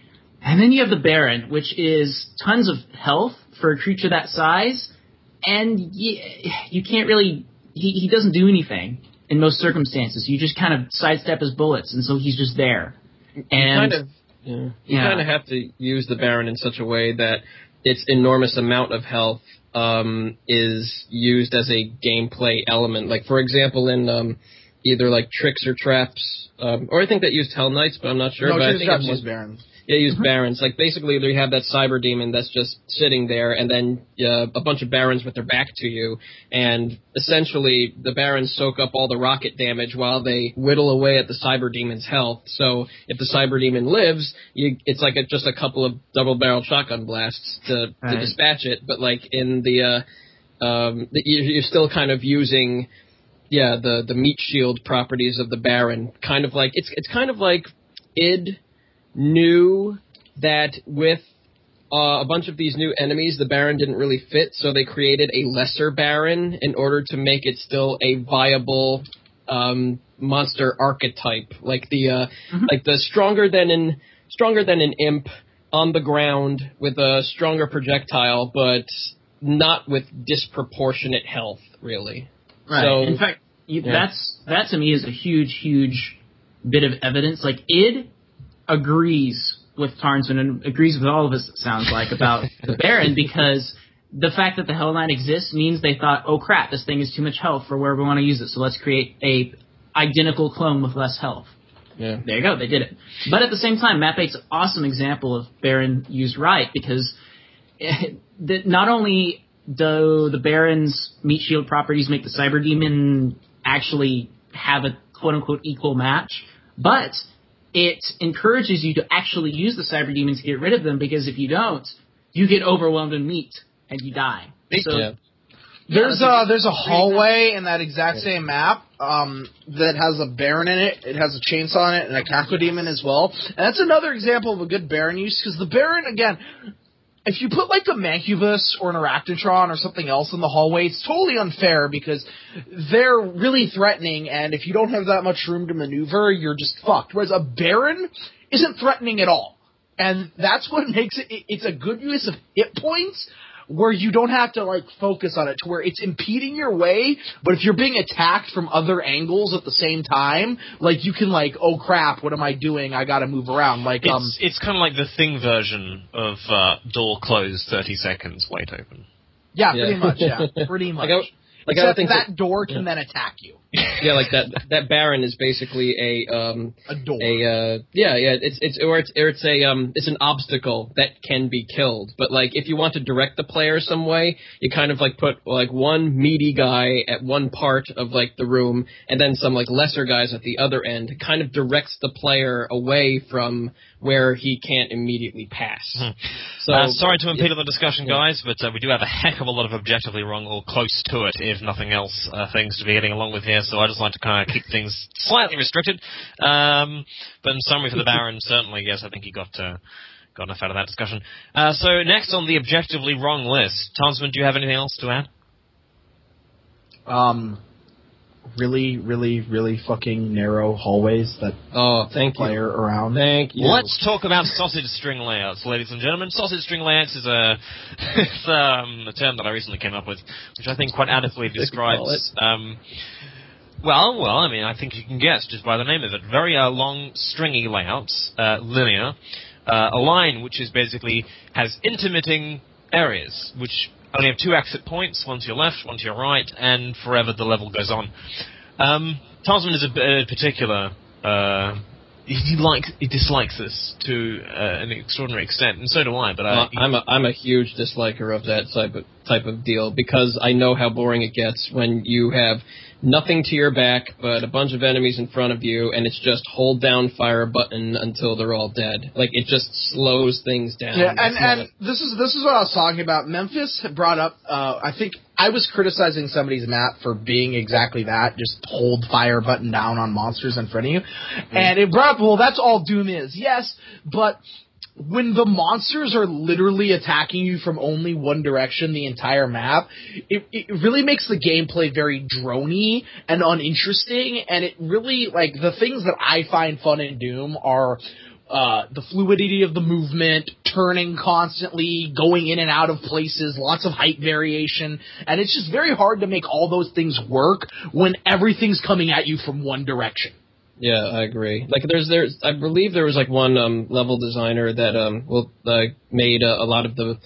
And then you have the Baron, which is tons of health for a creature that size, and you, you can't really, he, he doesn't do anything in most circumstances. You just kind of sidestep his bullets, and so he's just there. And kind of, yeah, you Yeah. kind of have to use the Baron in such a way that its enormous amount of health um, is used as a gameplay element. Like, for example, in um, either like Tricks or Traps, um, or I think that used Hell Knights, but I'm not sure. No, but I Tricks think Traps it used Barons. Yeah, use Barons. Like, basically, they have that Cyber Demon that's just sitting there, and then uh, a bunch of Barons with their back to you, and essentially, the Barons soak up all the rocket damage while they whittle away at the Cyber Demon's health. So, if the Cyber Demon lives, you, it's like a, just a couple of double-barreled shotgun blasts to, right. to dispatch it, but, like, in the, uh, um, the, you're still kind of using, yeah, the, the meat shield properties of the Baron. Kind of like, it's, it's kind of like id knew that with uh, a bunch of these new enemies, the Baron didn't really fit, so they created a lesser Baron in order to make it still a viable um, monster archetype, like the uh, mm-hmm. like the stronger than an stronger than an imp on the ground with a stronger projectile, but not with disproportionate health, really. Right. So, in fact, you, yeah. that's that to me is a huge, huge bit of evidence. Like id. agrees with Tarnsman and agrees with all of us, it sounds like, about the Baron, because the fact that the Hell Knight exists means they thought, oh crap, this thing is too much health for where we want to use it, so let's create a identical clone with less health. Yeah. There you go, they did it. But at the same time, Map eight's an awesome example of Baron used right, because it, the, not only do the Baron's meat shield properties make the Cyber Demon actually have a quote-unquote equal match, but it encourages you to actually use the Cyber Demons to get rid of them, because if you don't, you get overwhelmed in meat and you die. So, yeah. There's a there's a hallway in that exact same map um, that has a Baron in it. It has a chainsaw in it and a Cacodemon as well. And that's another example of a good Baron use, because the Baron, again, if you put like a Mancubus or an Arachnotron or something else in the hallway, it's totally unfair, because they're really threatening, and if you don't have that much room to maneuver, you're just fucked. Whereas a Baron isn't threatening at all. And that's what makes it, it's a good use of hit points, where you don't have to like focus on it, to where it's impeding your way, but if you're being attacked from other angles at the same time, like you can like, oh crap, what am I doing? I gotta move around. Like it's, um, it's kind of like the Thing version of uh, door closed, thirty seconds, wait open. Yeah, Yeah. pretty much. Yeah, pretty much. Like I, like I Except think that that, door can yeah. then attack you. Yeah, like that that Baron is basically a um A door. a uh yeah yeah it's it's or it's or it's a um it's an obstacle that can be killed. But like if you want to direct the player some way, you kind of like put like one meaty guy at one part of like the room, and then some like lesser guys at the other end. It kind of directs the player away from where he can't immediately pass. Hmm. So uh, sorry to impede on the discussion, yeah. guys, but uh, we do have a heck of a lot of objectively wrong or close to it, if nothing else, uh, things to be getting along with here. So I just like to kind of keep things slightly restricted. Um, but in summary for the Baron, certainly, yes, I think he got uh, got enough out of that discussion. Uh, so next on the objectively wrong list, Tonsman, do you have anything else to add? Um, really, really, really fucking narrow hallways that Oh, thank you. player around. Thank you. Let's talk about sausage string layouts, ladies and gentlemen. Sausage string layouts is a, it's, um, a term that I recently came up with, which I think quite adequately describes. Um, well, well, I mean, I think you can guess just by the name of it. Very uh, long, stringy layouts, uh, linear. Uh, a line which is basically has intermitting areas, which only have two exit points, one to your left, one to your right, and forever the level goes on. Um, Tarsman is a, a particular. Uh, he likes, he dislikes this to uh, an extraordinary extent, and so do I. But I, Uh, I'm a I'm a huge disliker of that type of type of deal, because I know how boring it gets when you have nothing to your back but a bunch of enemies in front of you, and it's just hold down fire button until they're all dead. Like, it just slows things down. Yeah, and, That's not and it. this is this is what I was talking about. Memphis had brought up. Uh, I think I was criticizing somebody's map for being exactly that, just hold fire button down on monsters in front of you, mm. and it brought up. Well, that's all Doom is. Yes, but when the monsters are literally attacking you from only one direction the entire map, it, it really makes the gameplay very droney and uninteresting, and it really, like, the things that I find fun in Doom are uh, the fluidity of the movement, turning constantly, going in and out of places, lots of height variation, and it's just very hard to make all those things work when everything's coming at you from one direction. Yeah, I agree. Like, there's, there's, I believe there was like one um, level designer that um, well, uh, made uh, a lot of the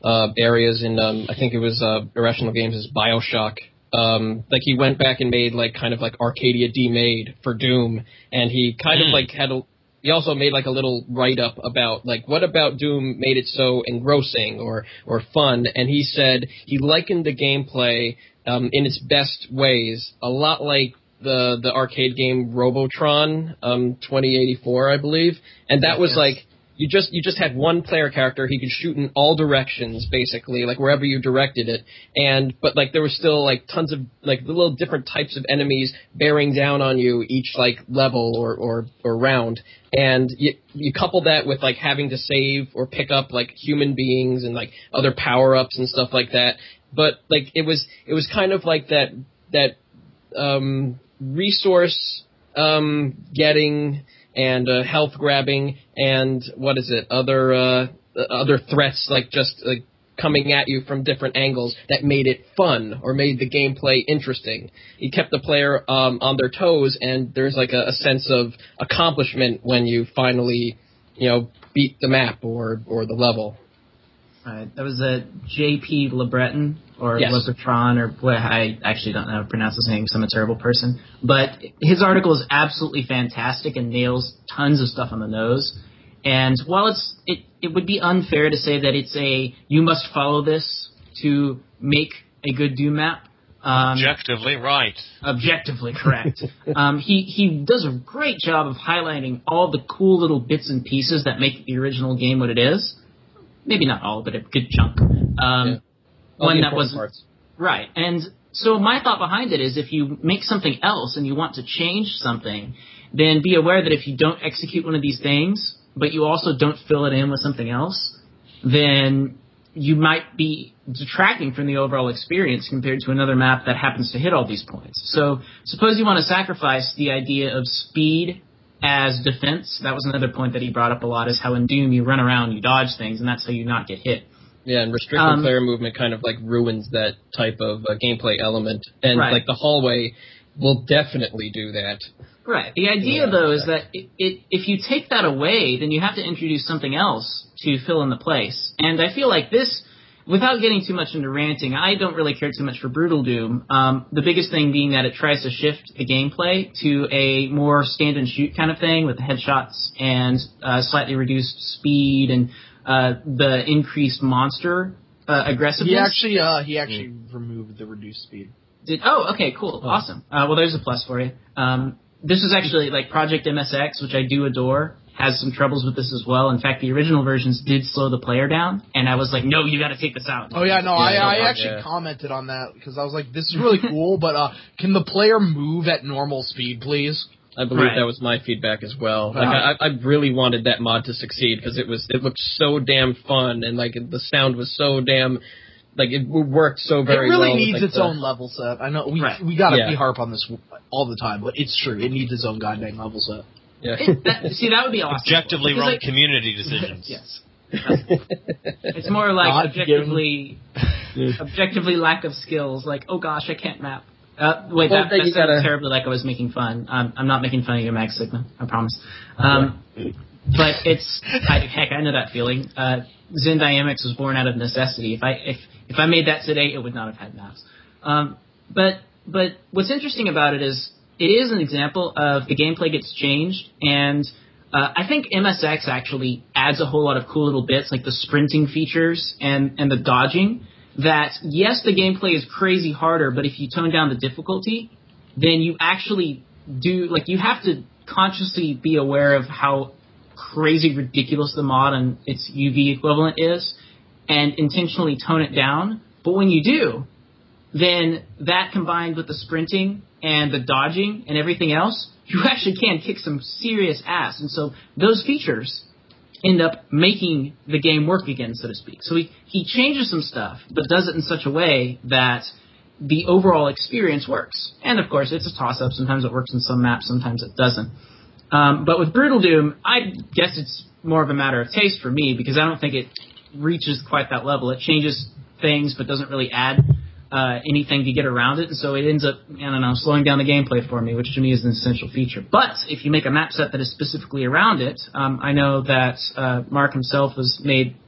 uh, areas in, um, I think it was uh, Irrational Games' BioShock. Um, like he went back and made like kind of like Arcadia demade for Doom, and he kind mm. of like had a, he also made like a little write-up about like what about Doom made it so engrossing or or fun, and he said he likened the gameplay um, in its best ways a lot like the the arcade game Robotron um, twenty eighty-four, I believe, and that was yes. like you just you just had one player character. He could shoot in all directions, basically, like wherever you directed it. And but like there were still like tons of like little different types of enemies bearing down on you each like level or or, or round. And you you couple that with like having to save or pick up like human beings and like other power ups and stuff like that. But like it was it was kind of like that that um, resource um, getting. And uh, health grabbing, and what is it? Other uh, other threats like just like coming at you from different angles that made it fun or made the gameplay interesting. He kept the player um, on their toes, and there's like a, a sense of accomplishment when you finally, you know, beat the map or or the level. Right. That was a J P LeBreton or yes. LeBretron or what I actually don't know how to pronounce his name because I'm a terrible person. But his article is absolutely fantastic and nails tons of stuff on the nose. And while it's it, it would be unfair to say that it's a you must follow this to make a good Doom map. Um, objectively right. Objectively correct. um, he he does a great job of highlighting all the cool little bits and pieces that make the original game what it is. Maybe not all, but a good chunk. Um, yeah. One that was right. And so my thought behind it is, if you make something else and you want to change something, then be aware that if you don't execute one of these things, but you also don't fill it in with something else, then you might be detracting from the overall experience compared to another map that happens to hit all these points. So suppose you want to sacrifice the idea of speed as defense. That was another point that he brought up a lot, is how in Doom you run around, you dodge things, and that's how you not get hit. Yeah, and restricted um, player movement kind of like ruins that type of uh, gameplay element. And right. like the hallway will definitely do that. Right. The idea, yeah, though, is that it, it, if you take that away, then you have to introduce something else to fill in the place. And I feel like this, without getting too much into ranting, I don't really care too much for Brutal Doom. Um, the biggest thing being that it tries to shift the gameplay to a more stand-and-shoot kind of thing with the headshots and uh, slightly reduced speed and uh, the increased monster uh, aggressiveness. He actually, uh, he actually mm. removed the reduced speed. Did oh okay cool oh. awesome. Uh, well, there's a plus for you. Um, this is actually like Project M S X, which I do adore, has some troubles with this as well. In fact, the original versions did slow the player down, and I was like, no, you got to take this out. Oh, yeah, no, yeah, I, I, I actually yeah. commented on that, because I was like, this is really cool, but uh, can the player move at normal speed, please? I believe right. that was my feedback as well. Like, uh, I, I really wanted that mod to succeed, because it was it looked so damn fun, and like the sound was so damn... Like, it worked so very well. It really well needs with, like, its the, own level set. I know we right. we gotta yeah. be harp on this all the time, but it's true. It needs its own goddamn level set. Yeah. It, that, see, that would be awesome. Objectively wrong like, community decisions. Yes. It's more like Not objectively, objectively lack of skills. Like, oh gosh, I can't map. Uh, wait, well, that, that sounds gotta... terribly like I was making fun. Um, I'm not making fun of you, Max Sigma. I promise. Um, but it's I, heck, I know that feeling. Uh, Zen Dynamics was born out of necessity. If I if if I made that today, it would not have had maps. Um, but but what's interesting about it is it is an example of the gameplay gets changed, and uh, I think M S X actually adds a whole lot of cool little bits like the sprinting features and and the dodging. That yes, the gameplay is crazy harder, but if you tone down the difficulty, then you actually do like you have to consciously be aware of how crazy ridiculous the mod and its U V equivalent is, and intentionally tone it down. But when you do, then that combined with the sprinting and the dodging and everything else, you actually can kick some serious ass. And so those features end up making the game work again, so to speak. So he, he changes some stuff, but does it in such a way that the overall experience works. And of course, it's a toss-up. Sometimes it works in some maps, sometimes it doesn't. Um, but with Brutal Doom, I guess it's more of a matter of taste for me, because I don't think it reaches quite that level. It changes things, but doesn't really add uh, anything to get around it, and so it ends up, I don't know, slowing down the gameplay for me, which to me is an essential feature. But if you make a map set that is specifically around it, um, I know that uh, Mark himself has made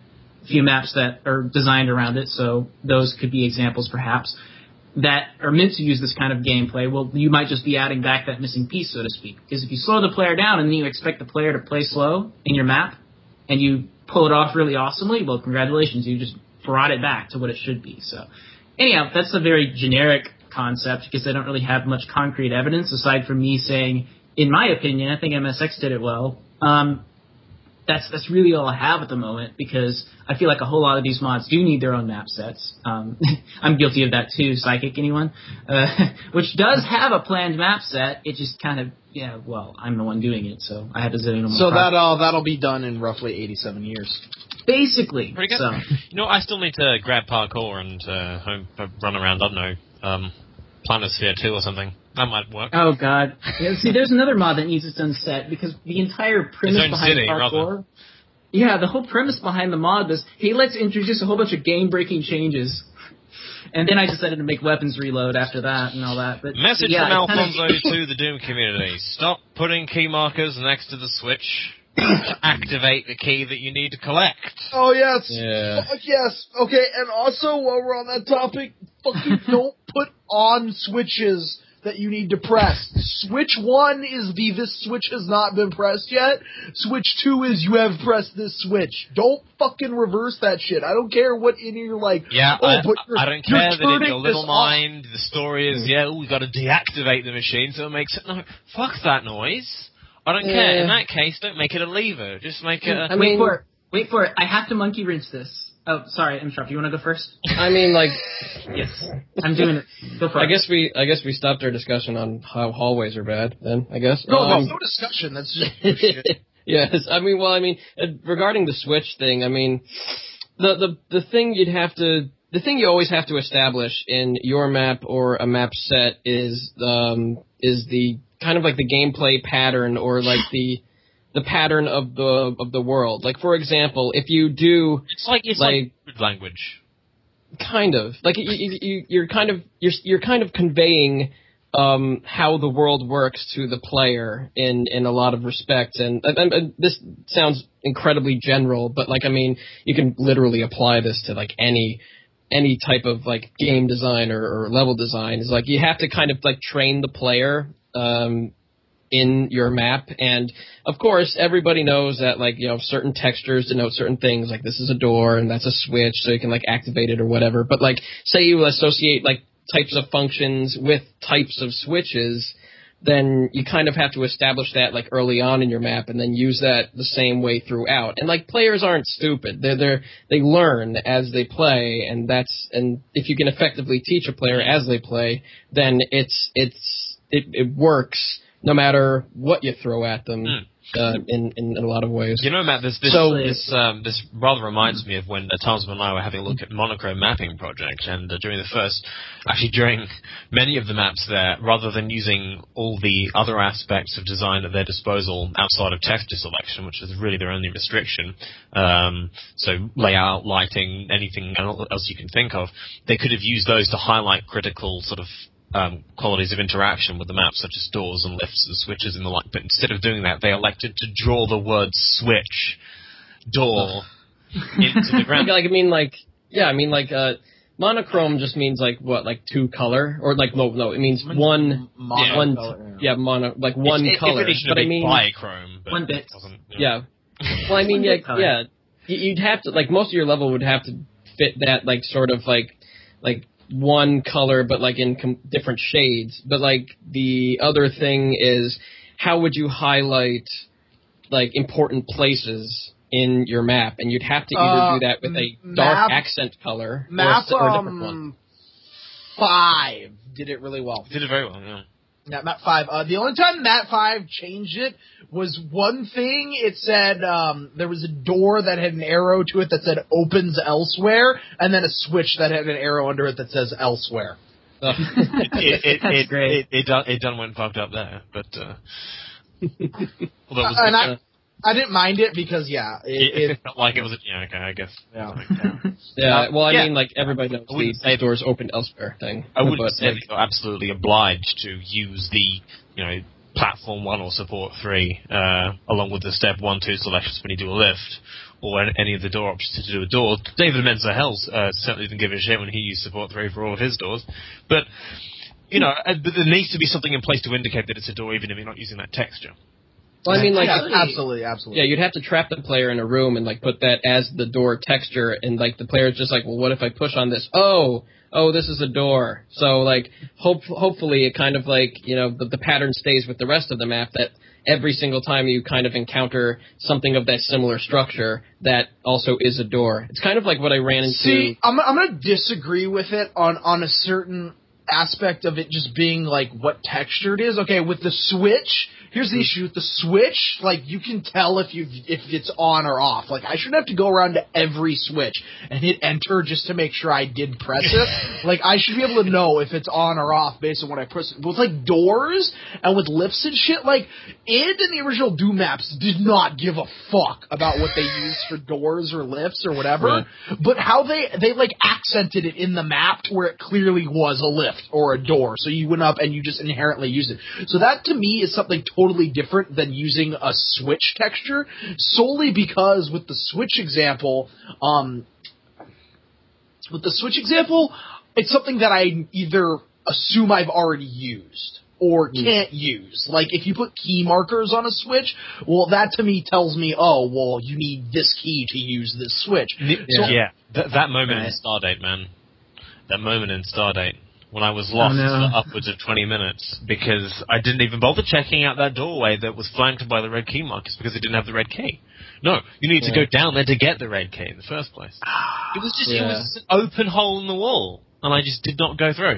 few maps that are designed around it, so those could be examples perhaps, that are meant to use this kind of gameplay. Well, you might just be adding back that missing piece, so to speak. Because if you slow the player down and then you expect the player to play slow in your map, and you pull it off really awesomely, well, congratulations, you just brought it back to what it should be. So, anyhow, that's a very generic concept, because I don't really have much concrete evidence, aside from me saying, in my opinion, I think M S X did it well. Um, That's that's really all I have at the moment, because I feel like a whole lot of these mods do need their own map sets. Um, I'm guilty of that too, Psychic, anyone? Uh, which does have a planned map set. It just kind of, yeah, well, I'm the one doing it, so I have to zillion more. So that'll, that'll be done in roughly eighty-seven years. Basically. Pretty good. So. You know, I still need to grab parkour and uh, home, run around, I don't know, um, Planosphere two or something. That might work. Oh, God. Yeah, see, there's another mod that needs its own set, because the entire premise Its own behind city, parkour... rather. Yeah, the whole premise behind the mod was, hey, let's introduce a whole bunch of game-breaking changes. And then I decided to make weapons reload after that and all that. But Message yeah, from Alfonso kind of... to the Doom community. Stop putting key markers next to the switch to activate the key that you need to collect. Oh, yes. Yeah. Oh, yes. Okay, and also, while we're on that topic, fucking don't put on switches that you need to press. Switch one is the this switch has not been pressed yet. Switch two is you have pressed this switch. Don't fucking reverse that shit. I don't care what in your like. Yeah, oh, I, but you're, I don't you're care that in turning your little this mind the story is, yeah, oh, we got to deactivate the machine so it makes it. No, fuck that noise. I don't Yeah. care. In that case, don't make it a lever. Just make it a... I Wait mean- for it. Wait for it. I have to monkey wrench this. Oh, sorry, I'm sorry. You want to go first? I mean, like, Yes. I'm doing it. Go for I it. guess we, I guess we stopped our discussion on how hallways are bad. Then I guess. No, Um, no, no discussion. That's just shit. Yes, I mean, well, I mean, uh, regarding the Switch thing, I mean, the the the thing you'd have to, the thing you always have to establish in your map or a map set is um is the kind of like the gameplay pattern or like the the pattern of the of the world. Like, for example, if you do It's like it's like- like, language. kind of like you, you, you- you're kind of you're you're kind of conveying um, how the world works to the player in, in a lot of respects, and, and, and this sounds incredibly general, but like I mean, you can literally apply this to like any any type of like game design or, or level design. Is like you have to kind of like train the player um, in your map, and of course everybody knows that like you know certain textures denote certain things, like this is a door and that's a switch, so you can like activate it or whatever. But like say you associate like types of functions with types of switches, then you kind of have to establish that like early on in your map and then use that the same way throughout. And like players aren't stupid. They're they're they learn as they play, and that's and if you can effectively teach a player as they play, then it's it's it, it works no matter what you throw at them. Mm. Uh, in, in in a lot of ways. You know, Matt, this this So- this, um, this rather reminds me of when uh, Thomas and I were having a look at Monochrome mapping project, and uh, during the first, actually during many of the maps there, rather than using all the other aspects of design at their disposal outside of texture selection, which is really their only restriction, um, so layout, lighting, anything else you can think of, they could have used those to highlight critical sort of Um, qualities of interaction with the map, such as doors and lifts and switches and the like. But instead of doing that, they elected to draw the word switch, door, into the ground. Like, I mean, like, yeah, I mean, like, uh, monochrome just means, like, what, like, two color? Or, like, no, no, it means one, Mono one, color, yeah, mono, like, one It- it color. really should But have I been mean, bichrome. But One bit. it wasn't, you know. yeah. Well, I mean, One yeah, bit color. yeah, You- you'd have to, like, most of your level would have to fit that, like, sort of, like, like, one color, but, like, in com- different shades. But, like, the other thing is, how would you highlight, like, important places in your map? And you'd have to either Uh, do that with a m- dark map- accent color or, Map a, or a different one. um, five did it really well. Did it very well, yeah. Yeah, Map five. Uh, the only time Map five changed it was one thing. It said um, there was a door that had an arrow to it that said opens elsewhere, and then a switch that had an arrow under it that says elsewhere. Ugh. It, it, it, That's it, great. It, it, done, it done went fucked up there, but uh, although it was, Uh, and uh, I, I didn't mind it because, yeah, it, it, it felt like it was a, yeah, okay, I guess. yeah. Yeah, well, I Yeah. mean, like, everybody knows I wouldn't the say- doors open elsewhere thing. I wouldn't but, say like, that you're absolutely obliged to use the, you know, platform one or support three, uh, along with the step one, two selections when you do a lift, or any of the door options to do a door. David Menzer Hells uh, certainly didn't give a shit when he used support three for all of his doors. But, you know, uh, but there needs to be something in place to indicate that it's a door, even if you're not using that texture. Well, I mean, like, yeah, absolutely, absolutely. Yeah, you'd have to trap the player in a room and like put that as the door texture, and like the player's just like, well, what if I push on this? Oh, oh, this is a door. So like, hope hopefully it kind of like, you know, the, the pattern stays with the rest of the map, that every single time you kind of encounter something of that similar structure, that also is a door. It's kind of like what I ran into. See, I'm I'm gonna disagree with it on on a certain aspect of it just being like what texture it is. Okay, with the Switch. Here's the issue with the Switch, like, you can tell if you if it's on or off. Like, I shouldn't have to go around to every Switch and hit enter just to make sure I did press it. Like, I should be able to know if it's on or off based on what I press. With, like, doors and with lifts and shit, like, id and the original Doom maps did not give a fuck about what they used for doors or lifts or whatever. Right. But how they, they, like, accented it in the map to where it clearly was a lift or a door. So you went up and you just inherently used it. So that, to me, is something totally totally different than using a Switch texture, solely because with the Switch example, um, with the Switch example, it's something that I either assume I've already used or can't mm. use. Like, if you put key markers on a Switch, well, that to me tells me, oh, well, you need this key to use this Switch. Yeah, so, yeah. Th- that moment right. in Stardate, man. That moment in Stardate. When I was lost oh, no. for upwards of twenty minutes because I didn't even bother checking out that doorway that was flanked by the red key markers because it didn't have the red key. No, you need yeah. to go down there to get the red key in the first place. It was just, yeah. it was just an open hole in the wall, and I just did not go through.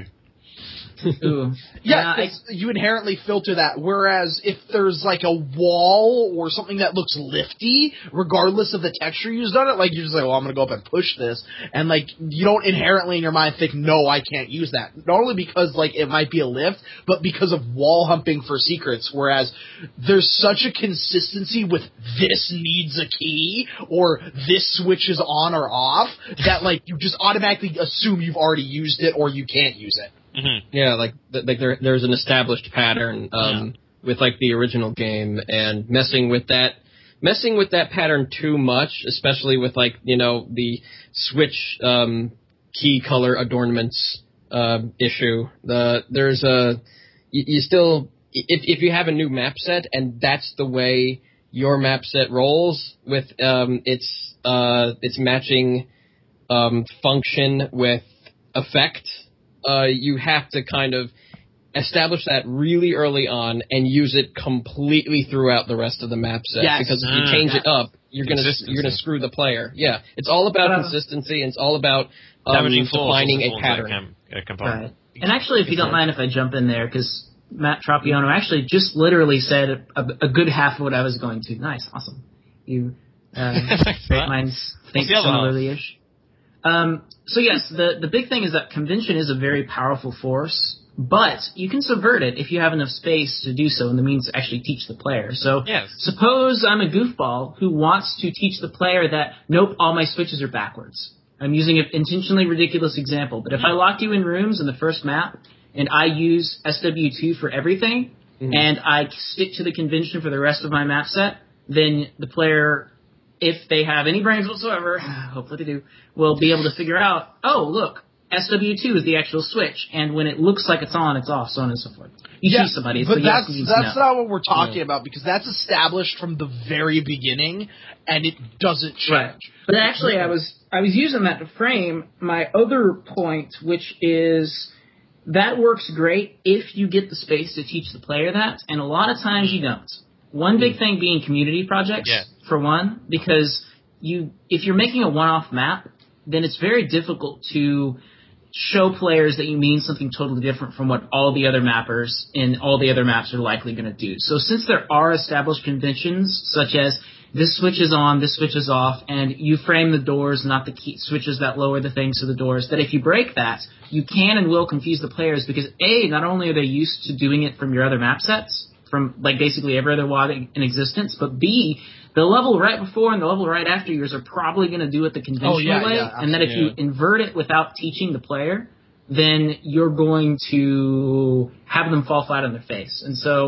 Ooh. Yeah, yeah I, you inherently filter that, whereas if there's like a wall or something that looks lifty, regardless of the texture used on it, like you're just like, well, I'm going to go up and push this, and like you don't inherently in your mind think, no, I can't use that. Not only because like it might be a lift, but because of wall humping for secrets, whereas there's such a consistency with this needs a key or this switch is on or off that like you just automatically assume you've already used it or you can't use it. Mm-hmm. Yeah, like like there there's an established pattern um, yeah. with like the original game, and messing with that messing with that pattern too much, especially with like you know the Switch um, key color adornments uh, issue. The there's a you, you still if if you have a new map set and that's the way your map set rolls with um, its uh, its matching um, function with effect. Uh, you have to kind of establish that really early on and use it completely throughout the rest of the map set. Yes. Because if you Mm. change Yeah. it up, you're gonna you're gonna screw the player. Yeah, it's all about Uh, consistency, and it's all about um, Damaging flaws defining also a falls in that pattern. cam- uh, component. right. And actually, if you don't mind if I jump in there, because Matt Tropiano actually just literally said a, a good half of what I was going to. Nice, awesome. You, uh, Thanks for that. mine's What's think the other half? similarly-ish. Um, so yes, the, the big thing is that convention is a very powerful force, but you can subvert it if you have enough space to do so and the means to actually teach the player. So Yes. suppose I'm a goofball who wants to teach the player that, nope, all my switches are backwards. I'm using an intentionally ridiculous example, but if I lock you in rooms in the first map and I use S W two for everything mm-hmm. and I stick to the convention for the rest of my map set, then the player, if they have any brains whatsoever, hopefully they do, will be able to figure out, oh, look, S W two is the actual switch, and when it looks like it's on, it's off, so on and so forth. You yeah, see somebody, but so that's yes, that's no. not what we're talking Yeah. about, because that's established from the very beginning, and it doesn't change. Right. But actually, I was I was using that to frame my other point, which is that works great if you get the space to teach the player that, and a lot of times you don't. One big thing being community projects, Yeah. for one, because you if you're making a one-off map, then it's very difficult to show players that you mean something totally different from what all the other mappers in all the other maps are likely going to do. So since there are established conventions, such as this switch is on, this switch is off, and you frame the doors, not the key switches that lower the things to the doors, that if you break that, you can and will confuse the players because, A, not only are they used to doing it from your other map sets, from like basically every other WoD in existence, but B, the level right before and the level right after yours are probably going to do it the conventional Oh, yeah, way, yeah, and that if you invert it without teaching the player, then you're going to have them fall flat on their face. And so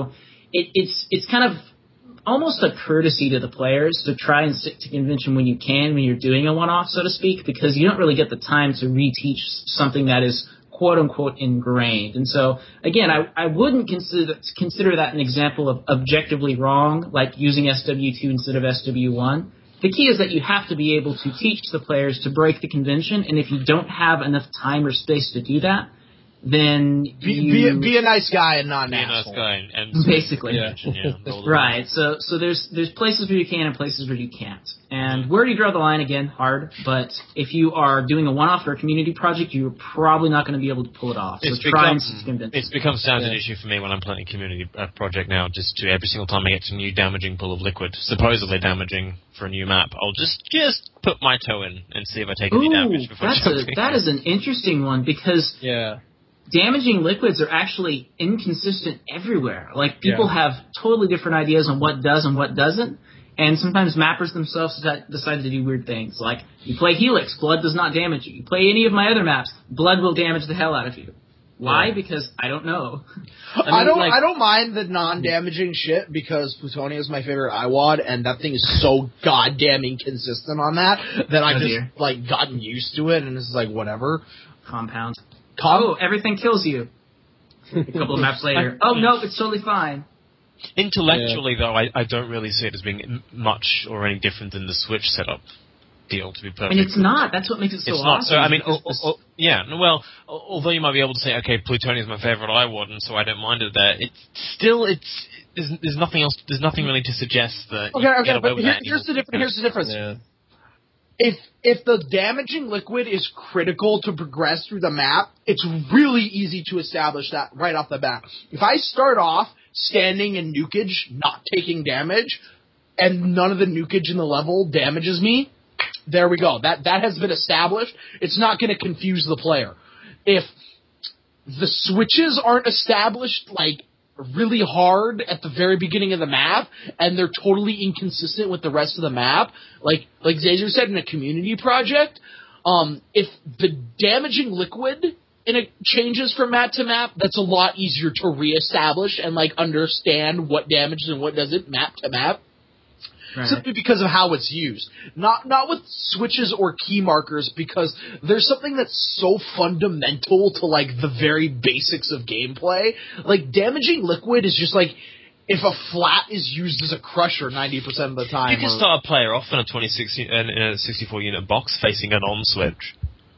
it, it's it's kind of almost a courtesy to the players to try and stick to convention when you can, when you're doing a one-off, so to speak, because you don't really get the time to reteach something that is quote-unquote ingrained. And so, again, I, I wouldn't consider consider that an example of objectively wrong, like using S W two instead of S W one. The key is that you have to be able to teach the players to break the convention, and if you don't have enough time or space to do that, then Be, you... be, a, be a nice guy and not an Be a nice asshole. guy and, and Basically. yeah, yeah, roll the Right, so so there's there's places where you can and places where you can't. And where do you draw the line? Again, hard. But if you are doing a one-off or a community project, you're probably not going to be able to pull it off. So It's try become, and stick to convince. it's become standard Yeah. issue for me when I'm playing a community uh, project now. Just to every single time I get to a new damaging pool of liquid, supposedly damaging for a new map, I'll just just put my toe in and see if I take any Ooh, damage before that's a, jumping. that is an interesting one because Yeah. damaging liquids are actually inconsistent everywhere. Like, people Yeah. have totally different ideas on what does and what doesn't, and sometimes mappers themselves decide decide to do weird things. Like, you play Helix, blood does not damage you. You play any of my other maps, blood will damage the hell out of you. Why? Yeah. Because I don't know. I, mean, don't. like- I don't mind the non-damaging shit because Plutonia is my favorite I W A D, and that thing is so goddamn inconsistent on that that I've Oh, just dear. like gotten used to it, and it's like whatever. Compound. Com- Oh, everything kills you. A couple of maps later. Oh, no, it's totally fine. Intellectually, though, I, I don't really see it as being m- much or any different than the Switch setup deal, to be perfect. And it's not. That's what makes it so It's awesome. not. So, I mean, because o- this- o- o- yeah, no, well, al- although you might be able to say, okay, Plutonia is my favorite I W A D, and so I don't mind it there, it's still, it's, there's, there's nothing else, there's nothing really to suggest that Okay, you can okay, get away but with here, that. here's the difference. Here's the difference. Yeah. If if the damaging liquid is critical to progress through the map, it's really easy to establish that right off the bat. If I start off standing in nukage, not taking damage, and none of the nukage in the level damages me, there we go. That that has been established. It's not going to confuse the player. If the switches aren't established like really hard at the very beginning of the map, and they're totally inconsistent with the rest of the map, like like Zazer said in a community project, um, if the damaging liquid in it changes from map to map, that's a lot easier to reestablish and like understand what damages and what doesn't map to map. Right. Simply because of how it's used. Not not with switches or key markers, because there's something that's so fundamental to like the very basics of gameplay. Like, damaging liquid is just like if a flat is used as a crusher ninety percent of the time. You can or- start a player off in a twenty-six u- in a sixty-four unit box facing an on switch.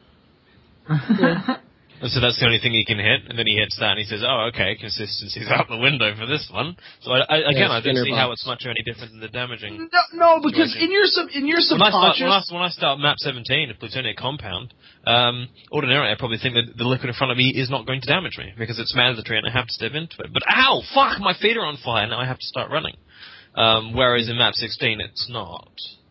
And so that's the only thing he can hit, and then he hits that, and he says, "Oh, okay, consistency's out the window for this one." So I, I, again, Yeah, I don't Skinner see how box. it's much any different than the damaging. No, no, because Situation. in your sub in your When I, start, subconscious. when, I, when I start map seventeen, a Plutonia compound, um, ordinarily I probably think that the liquid in front of me is not going to damage me because it's mandatory and I have to step into it. But ow, fuck, my feet are on fire, now I have to start running. Um, whereas in map sixteen, it's not.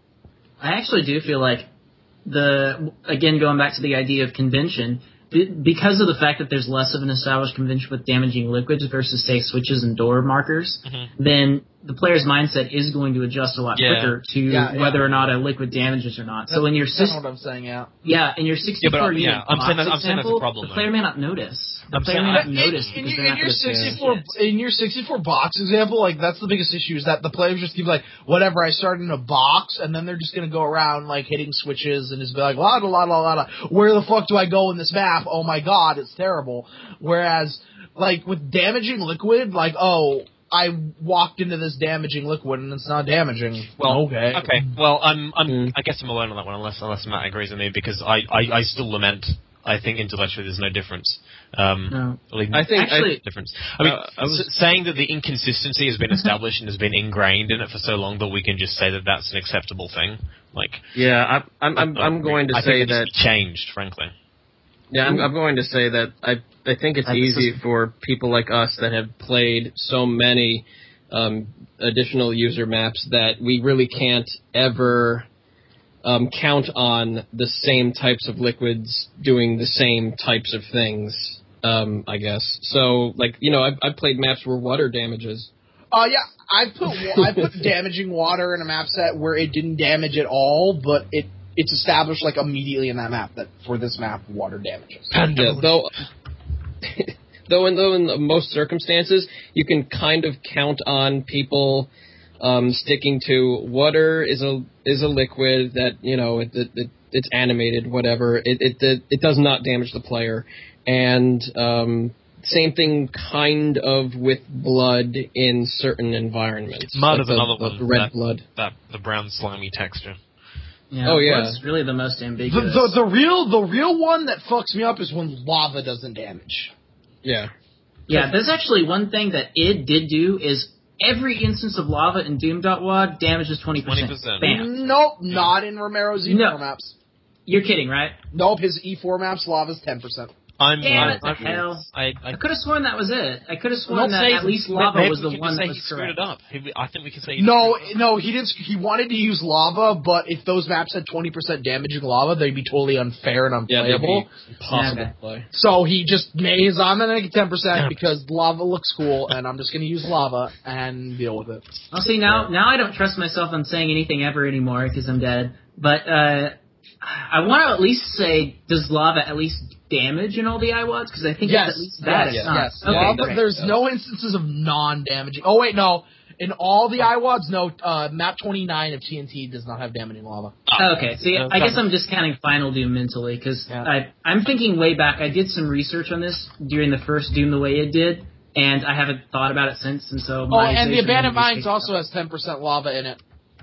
I actually do feel like the, again, going back to the idea of convention, be- because of the fact that there's less of an established convention with damaging liquids versus, say, switches and door markers, Mm-hmm. then the player's mindset is going to adjust a lot Yeah. quicker to Yeah, yeah. whether or not a liquid damages or not. So in your That's system, what I'm saying, yeah. yeah, in your sixty-four Yeah, but, unit yeah, I'm box saying that- I'm saying that's a example, problem, the player though. may not notice. The I'm player saying- may not In- notice in, because in, they're in not your going to sixty-four in your sixty-four box example, like that's the biggest issue is that the players just keep like, whatever, I start in a box, and then they're just gonna go around like hitting switches and just be like, la da la la la la. Where the fuck do I go in this map? Oh my god, it's terrible. Whereas, like with damaging liquid, like oh, I walked into this damaging liquid and it's not damaging. Well, okay, okay. Well, I'm, I'm, Mm. I guess I'm alone on that one, unless, unless Matt agrees with me, because I, I, I still lament. I think intellectually there's no difference. Um, No. well, even- I think Actually- I, difference. I mean, Uh, I was- s- saying that the inconsistency has been established and has been ingrained in it for so long that we can just say that that's an acceptable thing. Like, yeah, I, I'm I'm I- I'm going to I say think it that needs to be changed, frankly. Yeah, I'm, I'm going to say that I I think it's Uh, this easy is- for people like us that have played so many um, additional user maps that we really can't ever um, count on the same types of liquids doing the same types of things. Um, I guess so. Like you know, I've, I've played maps where water damages. Uh, yeah, I put wa- I put damaging water in a map set where it didn't damage at all, but it it's established like immediately in that map that for this map water damages. Yeah, though Though in, though in most circumstances, you can kind of count on people um, sticking to water is a is a liquid that, you know, it, it, it it's animated, whatever. It, it it it does not damage the player, and um, same thing kind of with blood in certain environments. Mud like is the, another the, one. The red that, blood. That the brown slimy texture. Yeah, Oh, yeah. It's really the most The, ambiguous. the the real the real one that fucks me up is when lava doesn't damage. Yeah. Yeah, there's actually one thing that id did do is every instance of lava in Doom.wad damages twenty percent. twenty percent. Bam. Nope, not in Romero's E four No. maps. You're kidding, right? Nope, his E four maps lava's ten percent. I'm. Damn I, it, the I, hell. I, I, I could have sworn that was it. I could have sworn Let's that say- at least maybe lava was we the can one just say that he was screwed correct. it up. He- I think we can say he No, screwed it up. no, he didn't. He wanted to use lava, but if those maps had twenty percent damaging lava, they'd be totally unfair and Yeah, they'd unplayable. be impossible Yeah, to play. So he just made his I'm gonna make it ten percent Yeah. because lava looks cool, and I'm just gonna use lava and deal with it. Well, see, now now I don't trust myself on saying anything ever anymore because I'm dead. But uh, I want to at least say, does lava at least damage in all the I WADs? Because I think Yes, it's at least that. yes, it's not. yes. Okay, Lava, okay. there's no instances of non-damaging. Oh wait, no. In all the I WADs, no. Uh, map twenty-nine of T N T does not have damaging lava. Okay, see, Uh, I guess I'm discounting Final Doom mentally because Yeah. I I'm thinking way back. I did some research on this during the first Doom the way it did, and I haven't thought about it since. And so Oh, my and the station Abandoned maybe Mines takes also it. has ten percent lava in it.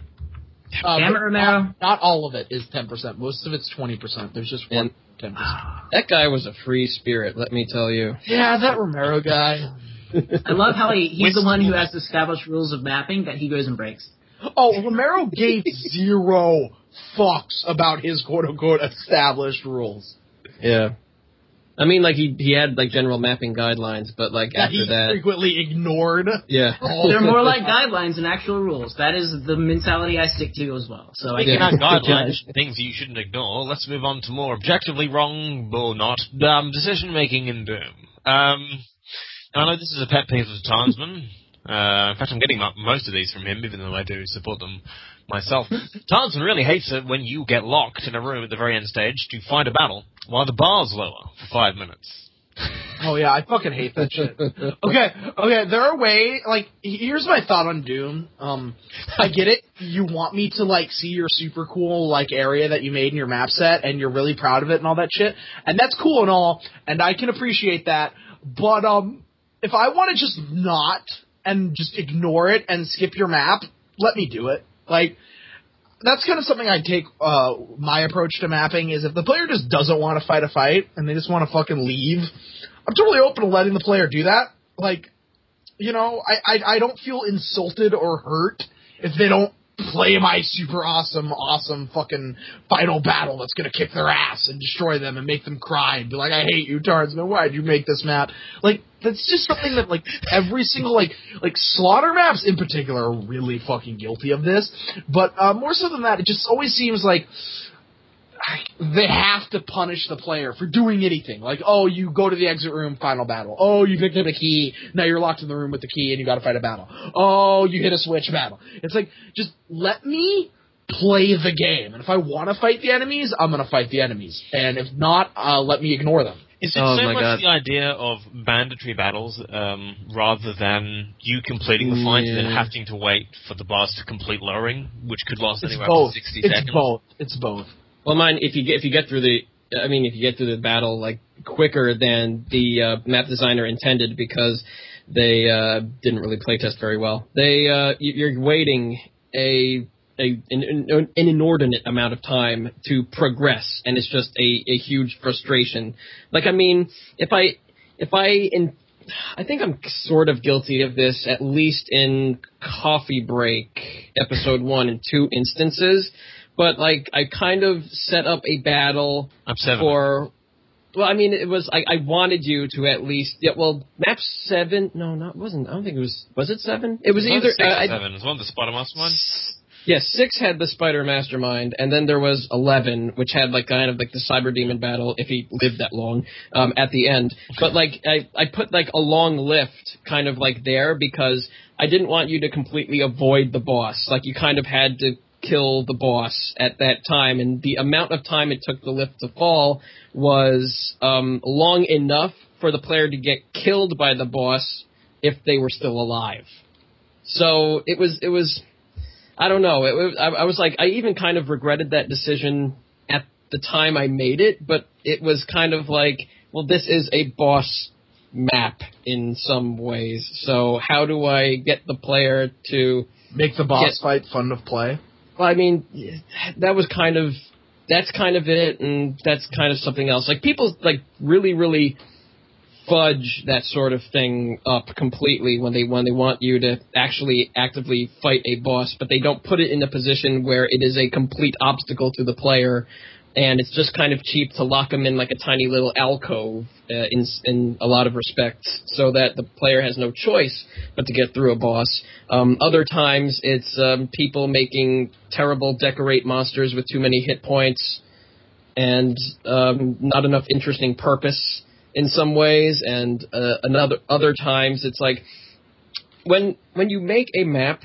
Uh, Damn it, but Romero. Not, not all of it is ten percent. Most of it's twenty percent. There's just one And- ten percent. That guy was a free spirit, let me tell you. Yeah, that Romero guy. I love how he, he's the Which- one who has established rules of mapping that he goes and breaks. Oh, Romero gave zero fucks about his quote-unquote established rules. Yeah. I mean, like, he he had, like, general mapping guidelines, but, like, That after he that... frequently ignored. Yeah. They're more like guidelines than actual rules. That is the mentality I stick to as well. So I Speaking Yeah. of guidelines, things you shouldn't ignore, let's move on to more objectively wrong or not um, decision making in Doom. Um, and I know this is a pet peeve of Tarnsman. Uh, in fact, I'm getting mo- most of these from him, even though I do support them myself. Tarnsman really hates it when you get locked in a room at the very end stage to fight a battle while the bar's lower for five minutes. Oh yeah, I fucking hate that shit. Okay, okay, there are ways, like, here's my thought on Doom. Um, I get it, you want me to, like, see your super cool, like, area that you made in your map set, and you're really proud of it and all that shit, and that's cool and all, and I can appreciate that, but, um, if I want to just not, and just ignore it and skip your map, let me do it. Like, that's kind of something I take, uh, my approach to mapping is if the player just doesn't want to fight a fight and they just want to fucking leave, I'm totally open to letting the player do that. Like, you know, I, I, I don't feel insulted or hurt if they don't play my super awesome, awesome fucking final battle that's gonna kick their ass and destroy them and make them cry and be like, I hate you, Tarnsman, why'd you make this map? Like, that's just something that, like, every single, like, like, slaughter maps in particular are really fucking guilty of this, but, uh, more so than that, it just always seems like they have to punish the player for doing anything. Like, oh, you go to the exit room, final battle. Oh, you picked up a key, now you're locked in the room with the key and you gotta fight a battle. Oh, you hit a switch battle. It's like, just let me play the game. And if I want to fight the enemies, I'm gonna fight the enemies. And if not, uh, let me ignore them. Is it Oh so my much God. the idea of mandatory battles um, rather than you completing the fight and then Yeah. having to wait for the boss to complete lowering, which could last It's anywhere both. up to sixty It's seconds? both. It's both. Well, mine, if you get if you get through the, I mean, if you get through the battle like quicker than the uh, map designer intended, because they uh, didn't really playtest very well. They uh, you- you're waiting a a an, an inordinate amount of time to progress, and it's just a, a huge frustration. Like, I mean, if I if I in I think I'm sort of guilty of this, at least in Coffee Break episode one and two instances. But, like, I kind of set up a battle I'm seven. for... Well, I mean, it was... I, I wanted you to at least... Yeah, well, map seven... No, not wasn't... I don't think it was... Was it seven? It was It was either... six uh, or I- seven. It was one of the Spider Mastermind. Yes, six had the Spider Mastermind, and then there was eleven, which had, like, kind of, like, the Cyber Demon battle, if he lived that long, um, at the end. But, like, I, I put, like, a long lift kind of, like, there, because I didn't want you to completely avoid the boss. Like, you kind of had to kill the boss at that time, and the amount of time it took the lift to fall was um, long enough for the player to get killed by the boss if they were still alive. So it was, it was, I don't know. It was, I, I was like, I even kind of regretted that decision at the time I made it, but it was kind of like, well, this is a boss map in some ways. So how do I get the player to make the boss get, fight fun to play? Well, I mean, that was kind of, that's kind of it, and that's kind of something else. Like, people, like, really, really fudge that sort of thing up completely when they when they want you to actually actively fight a boss, but they don't put it in a position where it is a complete obstacle to the player, and it's just kind of cheap to lock them in like a tiny little alcove uh, in in a lot of respects, so that the player has no choice but to get through a boss. Um, other times, it's um, people making terrible decorate monsters with too many hit points and um, not enough interesting purpose in some ways, and uh, another other times it's like when when you make a map,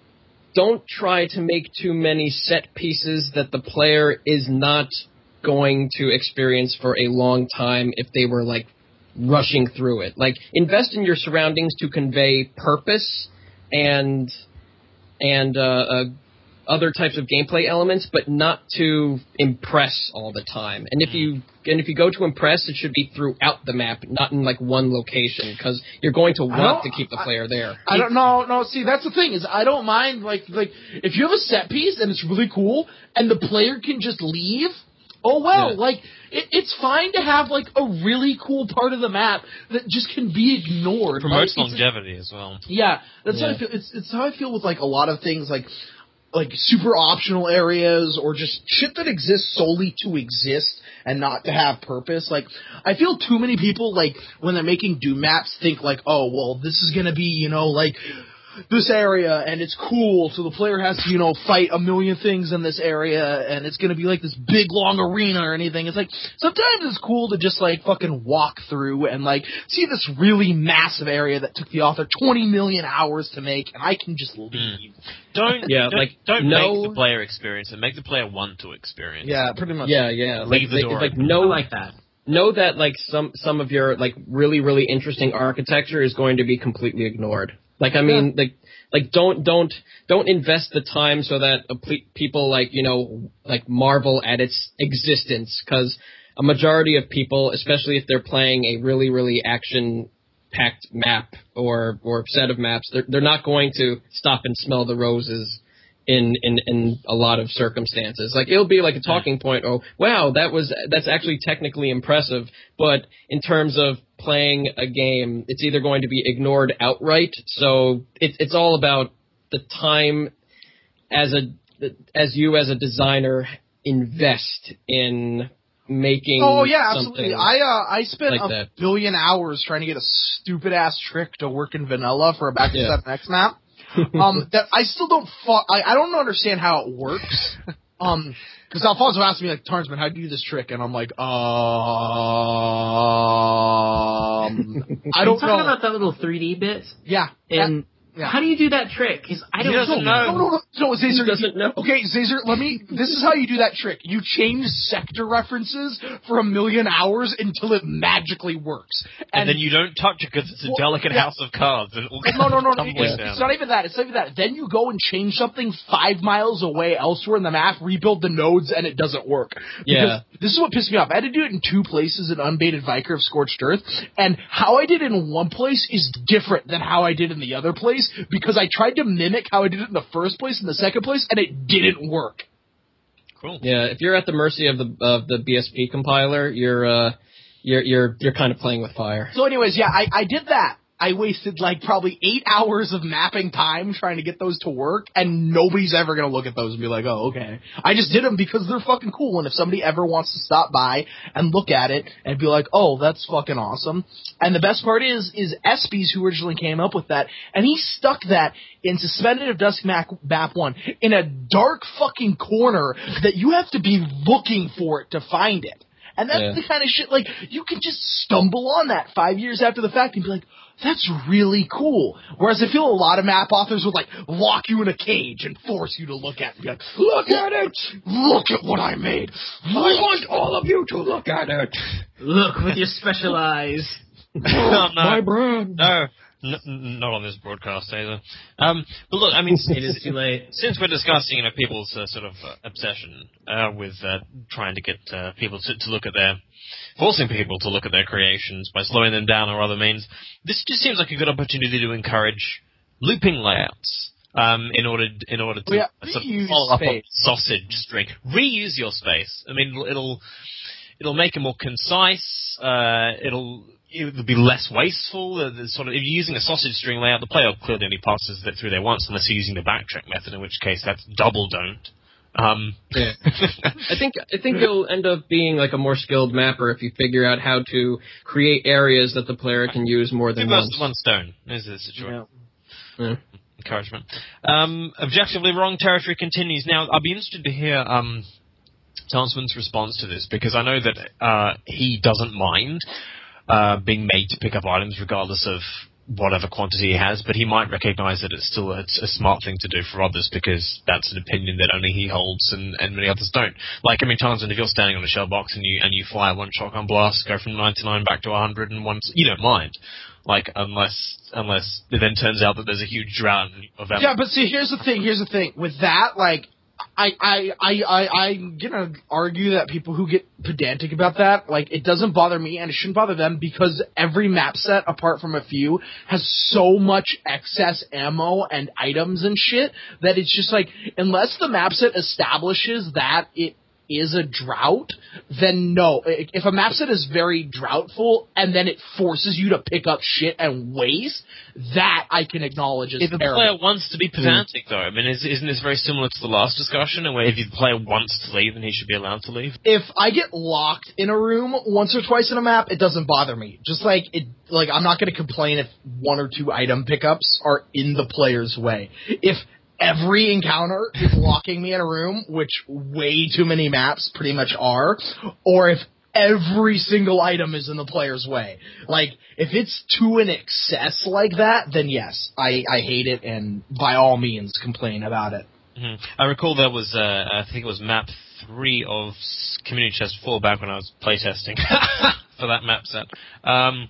don't try to make too many set pieces that the player is not going to experience for a long time if they were like rushing through it. Like, invest in your surroundings to convey purpose and and uh, uh, other types of gameplay elements, but not to impress all the time. And if you and if you go to impress, it should be throughout the map, not in like one location, because you're going to want to keep the player I, there. I don't know. No, see, that's the thing is I don't mind like like if you have a set piece and it's really cool and the player can just leave. Oh well, Yeah. like it, it's fine to have like a really cool part of the map that just can be ignored. Promotes like, longevity as well. Yeah, that's Yeah. how I feel. It's it's how I feel with like a lot of things like. like super optional areas or just shit that exists solely to exist and not to have purpose. Like, I feel too many people, like, when they're making Doom maps, think like, oh, well, this is gonna be, you know, like, this area, and it's cool, so the player has to, you know, fight a million things in this area, and it's gonna be like this big, long arena or anything. It's like, sometimes it's cool to just, like, fucking walk through and, like, see this really massive area that took the author twenty million hours to make, and I can just leave. Mm. Don't, Yeah, don't, like, don't no- make the player experience it. Make the player want to experience Yeah, pretty much. Yeah, yeah. Like, Leave the they- door like open. no, I like that. know that like some some of your like really really interesting architecture is going to be completely ignored. Like, I mean, like like don't don't don't invest the time so that uh, ple- people like you know like marvel at its existence, because a majority of people, especially if they're playing a really really action packed map or or set of maps, they're they're not going to stop and smell the roses in, in, in a lot of circumstances. Like, it'll be like a talking point, oh, wow, that was, that's actually technically impressive, but in terms of playing a game, it's either going to be ignored outright, so it, it's all about the time as a, as you as a designer invest in making Oh yeah, something absolutely. I uh I spent like a that. billion hours trying to get a stupid ass trick to work in vanilla for a Back to Yeah. Seven X map. Um, that I still don't. Fu- I I don't understand how it works. Um, because Alfonso asked me like, Tarnsman, how do you do this trick? And I'm like, um, I Are you don't talking know. about that little three D bit? yeah, And yeah. how do you do that trick? Because I He don't doesn't know. No, no, no, no, Zazer, doesn't know? Okay, Zazer, let me, this is how you do that trick. You change sector references for a million hours until it magically works. And, then you don't touch it because it's a Well, delicate yeah. house of cards. And it will No, no, no, no. tumble It's, down. it's not even that. It's not even that. Then you go and change something five miles away elsewhere in the map, rebuild the nodes, and it doesn't work. Yeah. Because this is what pissed me off. I had to do it in two places in Unbaited Viker of Scorched Earth, and how I did it in one place is different than how I did in the other place, because I tried to mimic how I did it in the first place and the second place, and it didn't work. Cool. Yeah, if you're at the mercy of the of the B S P compiler, you're uh, you're you're you're kind of playing with fire. So anyways, yeah, I, I did that. I wasted like probably eight hours of mapping time trying to get those to work, and nobody's ever going to look at those and be like, oh, okay. I just did them because they're fucking cool, and if somebody ever wants to stop by and look at it and be like, oh, that's fucking awesome. And the best part is, is Espies who originally came up with that, and he stuck that in Suspended of Dusk Map, map one in a dark fucking corner that you have to be looking for it to find it. And that's Yeah. the kind of shit, like, you can just stumble on that five years after the fact and be like, that's really cool. Whereas I feel a lot of map authors would, like, lock you in a cage and force you to look at it and be like, look at it! Look at what I made! I want all of you to look at it! Look with your special eyes. Oh, no. My brand. No. N- not on this broadcast either. Um, but look, I mean, It is too late. Since we're discussing, you know, people's uh, sort of uh, obsession uh, with uh, trying to get uh, people to, to look at their, forcing people to look at their creations by slowing them down or other means, this just seems like a good opportunity to encourage looping layouts. Um, in order, in order to Well, yeah, sort of reuse follow up on space. sausage string, reuse your space. I mean, it'll it'll make it more concise. Uh, it'll It'll be less wasteful. Uh, the sort of, if you're using a sausage string layout, the player clearly only passes it through there once, unless you're using the backtrack method, in which case that's double don't. Um, Yeah. I think I think you'll end up being like a more skilled mapper if you figure out how to create areas that the player can use more than two birds once. with one stone is the situation. Yeah. Encouragement. Um, objectively wrong territory continues. Now, I'd be interested to hear um, Tansman's response to this, because I know that uh, he doesn't mind uh, being made to pick up items regardless of whatever quantity he has, but he might recognize that it's still a, a smart thing to do for others, because that's an opinion that only he holds and, and many others don't. Like, I mean, Tansman, if you're standing on a shell box and you and you fire one shotgun blast, go from ninety-nine back to one hundred and one, you don't mind. Like, unless unless it then turns out that there's a huge drought of ammo. Yeah, but see, here's the thing. Here's the thing. With that, like, I, I, I, I, I'm gonna argue that people who get pedantic about that, like, it doesn't bother me and it shouldn't bother them, because every map set, apart from a few, has so much excess ammo and items and shit that it's just like, unless the map set establishes that it is a drought, then no. If a map set is very droughtful and then it forces you to pick up shit and waste, that I can acknowledge as If the terrible. player wants to be pedantic, though, I mean, is, isn't this very similar to the last discussion, and where if the player wants to leave, then he should be allowed to leave? If I get locked in a room once or twice in a map, it doesn't bother me. Just like it, like I'm not going to complain if one or two item pickups are in the player's way. If every encounter is locking me in a room, which way too many maps pretty much are, or if every single item is in the player's way. Like, if it's to an excess like that, then yes, I, I hate it, and by all means complain about it. Mm-hmm. I recall there was, uh, I think it was map three of Community Chest four back when I was playtesting for that map set. Um,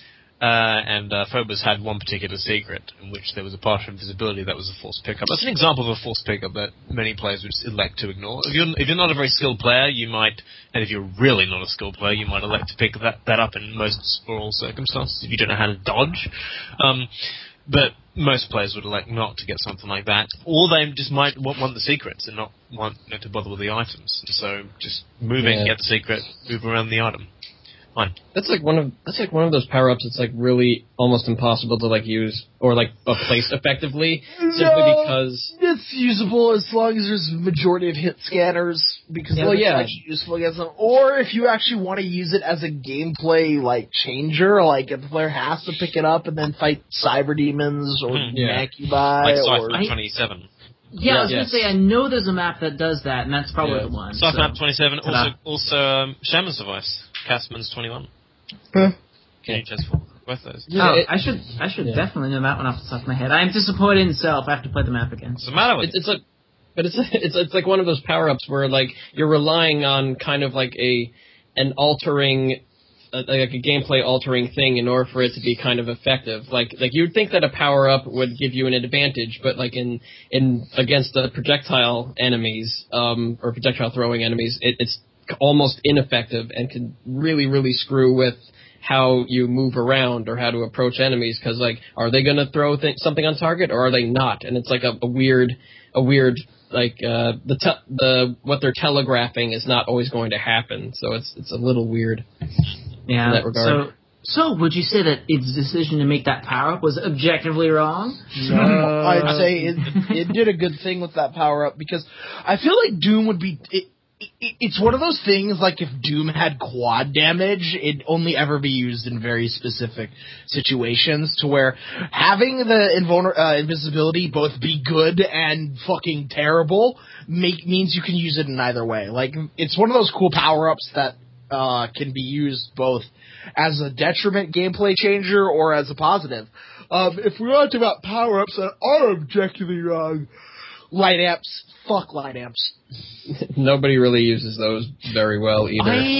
Uh, and uh, Phobos had one particular secret in which there was a partial invisibility that was a forced pickup. That's an example of a forced pickup that many players would elect to ignore. If you're, if you're not a very skilled player, you might, and if you're really not a skilled player, you might elect to pick that, that up in most or all circumstances if you don't know how to dodge. Um, but most players would elect not to get something like that, or they just might want, want the secrets and not want you know, to bother with the items. So just move in, Yeah. get the secret, move around the item. Fine. That's like one of that's like one of those power ups that's like really almost impossible to like use or like uh, place effectively, simply No, because it's usable as long as there's a majority of hit scanners, because Yeah, well, well, yeah, yeah. it's useful against them. Or if you actually want to use it as a gameplay like changer, like if the player has to pick it up and then fight cyber demons or Hmm. Yeah. Macubi Like or Cypher twenty-seven. Yeah, I was Yes. gonna say I know there's a map that does that, and that's probably Yeah. the one. Cypher so. map twenty-seven, also, Ta-da. also um, Shaman's device, Castman's twenty-one. Huh. Can you just for both those? Yeah, Oh, it- I should I should yeah. definitely know that one off the top of my head. I'm disappointed in self. I have to play the map again. What's the matter with It's, it's like, but it's it's it's like one of those power ups where like you're relying on kind of like a an altering, uh, like a gameplay altering thing in order for it to be kind of effective. Like like you'd think that a power up would give you an advantage, but like in in against the projectile enemies, um, or projectile throwing enemies, it, it's almost ineffective and can really really screw with how you move around or how to approach enemies, because like, are they going to throw th- something on target or are they not? And it's like a, a weird, a weird like uh, the te- the what they're telegraphing is not always going to happen. So it's it's a little weird Yeah. in that regard. So so would you say that its decision to make that power up was objectively wrong? No, I'd say it, it did a good thing with that power up, because I feel like Doom would be. It, it, it's one of those things, like if Doom had quad damage, it'd only ever be used in very specific situations, to where having the invulner- uh, invisibility both be good and fucking terrible make means you can use it in either way. Like, it's one of those cool power ups that uh, can be used both as a detriment gameplay changer or as a positive. Um, if we want to talk about power ups that are objectively wrong, light amps, fuck light amps. Nobody really uses those very well either. I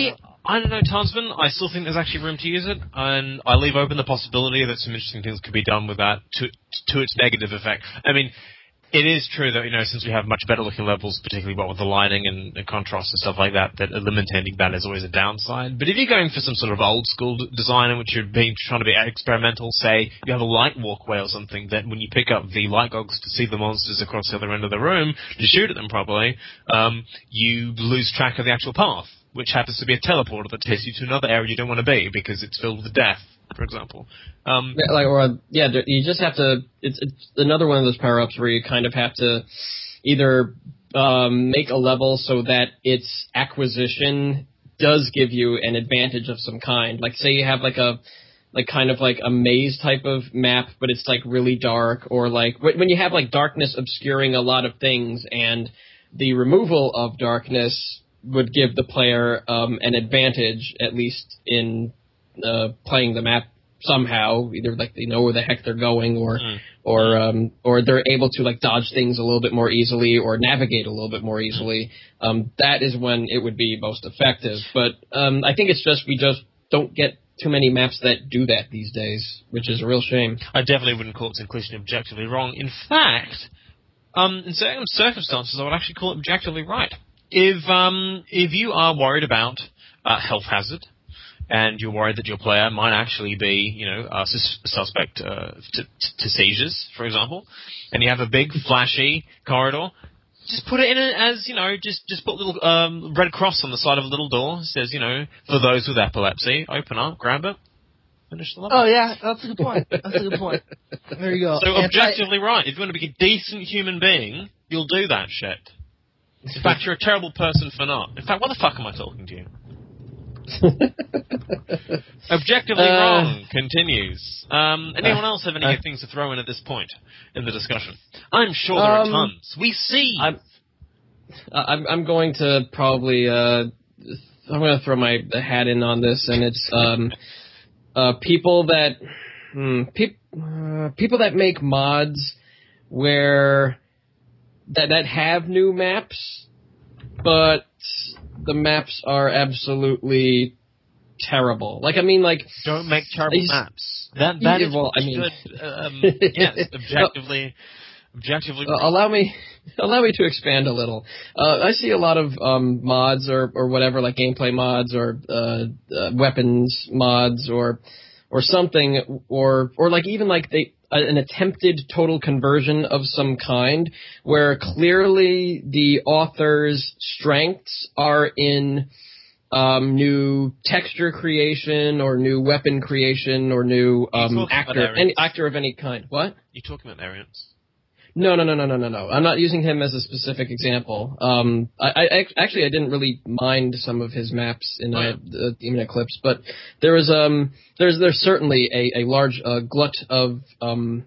I don't know, Tonsman. I still think there's actually room to use it, and I leave open the possibility that some interesting things could be done with that to to its negative effect. I mean, it is true that, you know, since we have much better looking levels, particularly what with the lighting and, and contrast and stuff like that, that eliminating that is always a downside. But if you're going for some sort of old school d- design in which you're being trying to be experimental, say you have a light walkway or something, that when you pick up the light goggles to see the monsters across the other end of the room to shoot at them properly, um, you lose track of the actual path, which happens to be a teleporter that takes you to another area you don't want to be because it's filled with death, for example. Um, yeah, like, or yeah, you just have to. It's, it's another one of those power ups where you kind of have to either um, make a level so that its acquisition does give you an advantage of some kind. Like, say you have like a like kind of like a maze type of map, but it's like really dark, or like when you have like darkness obscuring a lot of things, and the removal of darkness would give the player um, an advantage, at least in uh, playing the map somehow. Either like they know where the heck they're going, or mm. or um, or they're able to like dodge things a little bit more easily, or navigate a little bit more easily. Um, that is when it would be most effective. But um, I think it's just we just don't get too many maps that do that these days, which is a real shame. I definitely wouldn't call its inclusion objectively wrong. In fact, um, in certain circumstances, I would actually call it objectively right. If um if you are worried about uh, health hazard, and you're worried that your player might actually be, you know, a sus- suspect uh, to, to seizures, for example, and you have a big flashy corridor, just put it in as, you know, just just put a little um, red cross on the side of a little door. It says, you know, for those with epilepsy, open up, grab it, finish the level. Oh yeah, that's a good point. That's a good point. There you go. So Anti- objectively right. If you want to be a decent human being, you'll do that shit. In fact, you're a terrible person for not. In fact, what the fuck am I talking to you? Objectively uh, wrong continues. Um, anyone else have any uh, things to throw in at this point in the discussion? I'm sure there um, are tons. We see. I'm, I'm, I'm going to probably. Uh, I'm going to throw my hat in on this, and it's um, uh, people that hmm, pe- uh, people that make mods where. That that have new maps, but the maps are absolutely terrible. Like I mean, like don't make terrible they, maps. That that yeah, is well, I mean, good. Um, yes, objectively, objectively. Uh, allow me, allow me to expand a little. Uh, I see a lot of um, mods or or whatever, like gameplay mods or uh, uh, weapons mods or or something, or or like even like they. an attempted total conversion of some kind, where clearly the author's strengths are in um, new texture creation or new weapon creation or new um, actor any actor of any kind. What? You talking about variants? No, no, no, no, no, no, no. I'm not using him as a specific example. Um, I, I actually I didn't really mind some of his maps in uh, the Demon Eclipse, but there was um there's there's certainly a, a large uh, glut of um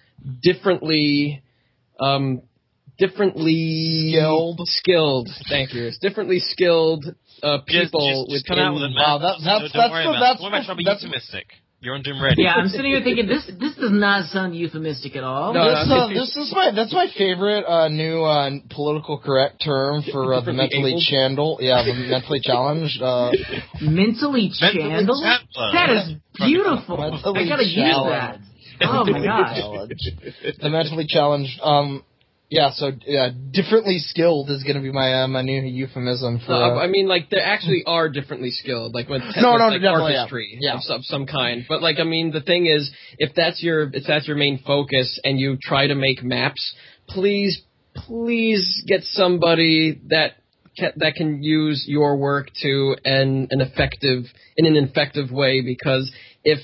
differently um differently skilled skilled. Thank you. It's differently skilled uh, people just, just, just come out with it, man. Wow, that, that's so that's worry the, about that's what am I trying to be that's euphemistic? You're on Doom Ready. Yeah, I'm sitting here thinking this this does not sound euphemistic at all. No, this, uh, this is my that's my favorite uh, new uh, political correct term for uh, the mentally chandled. Yeah, the mentally challenged. Uh, mentally chandled. That is beautiful. Mentally I gotta challenged. use that. Oh my gosh. The mentally challenged. Um, yeah, so yeah, differently skilled is going to be my uh, my new euphemism for. Uh, uh, I mean, like there actually are differently skilled, like with, te- no, with no, like definitely, artistry yeah. of some, some kind. But like, I mean, the thing is, if that's your if that's your main focus, and you try to make maps, please, please get somebody that ca- that can use your work to an an effective in an effective way, because if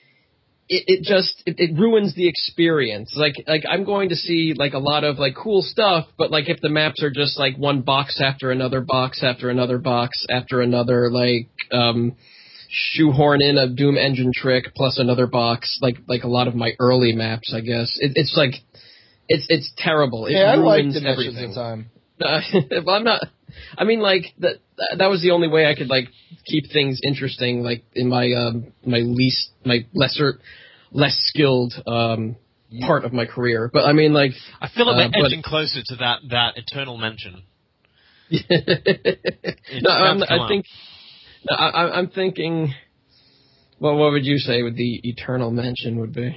It, it just it, it ruins the experience. Like like I'm going to see like a lot of like cool stuff, but like if the maps are just like one box after another box after another box after another, like um, shoehorn in a Doom engine trick plus another box, like like a lot of my early maps, I guess it, it's like it's it's terrible. It yeah, ruins I like everything. of time. Uh, but I'm not. I mean, like that. That was the only way I could like keep things interesting, like in my um, my least my lesser. less skilled um, part of my career. But I mean, like... I feel like we're uh, edging closer to that, that eternal mention. no, I'm, I think... No, I, I- I'm thinking. Well, what would you say would the eternal mention would be?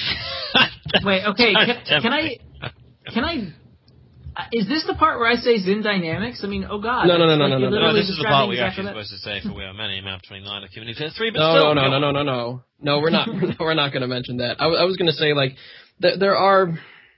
Wait, okay, can, can I, can I, uh, is this the part where I say Zin Dynamics? I mean, oh god. No, no, no, it's no, like no, you're no, No, literally this is the describing part we exactly actually that. supposed to say for We Are Many, Map twenty-nine, or Community Phase three, but No, still. no, no, go no, on. no, no, no. No, we're not. We're not going to mention that. I, w- I was going to say like th- there are.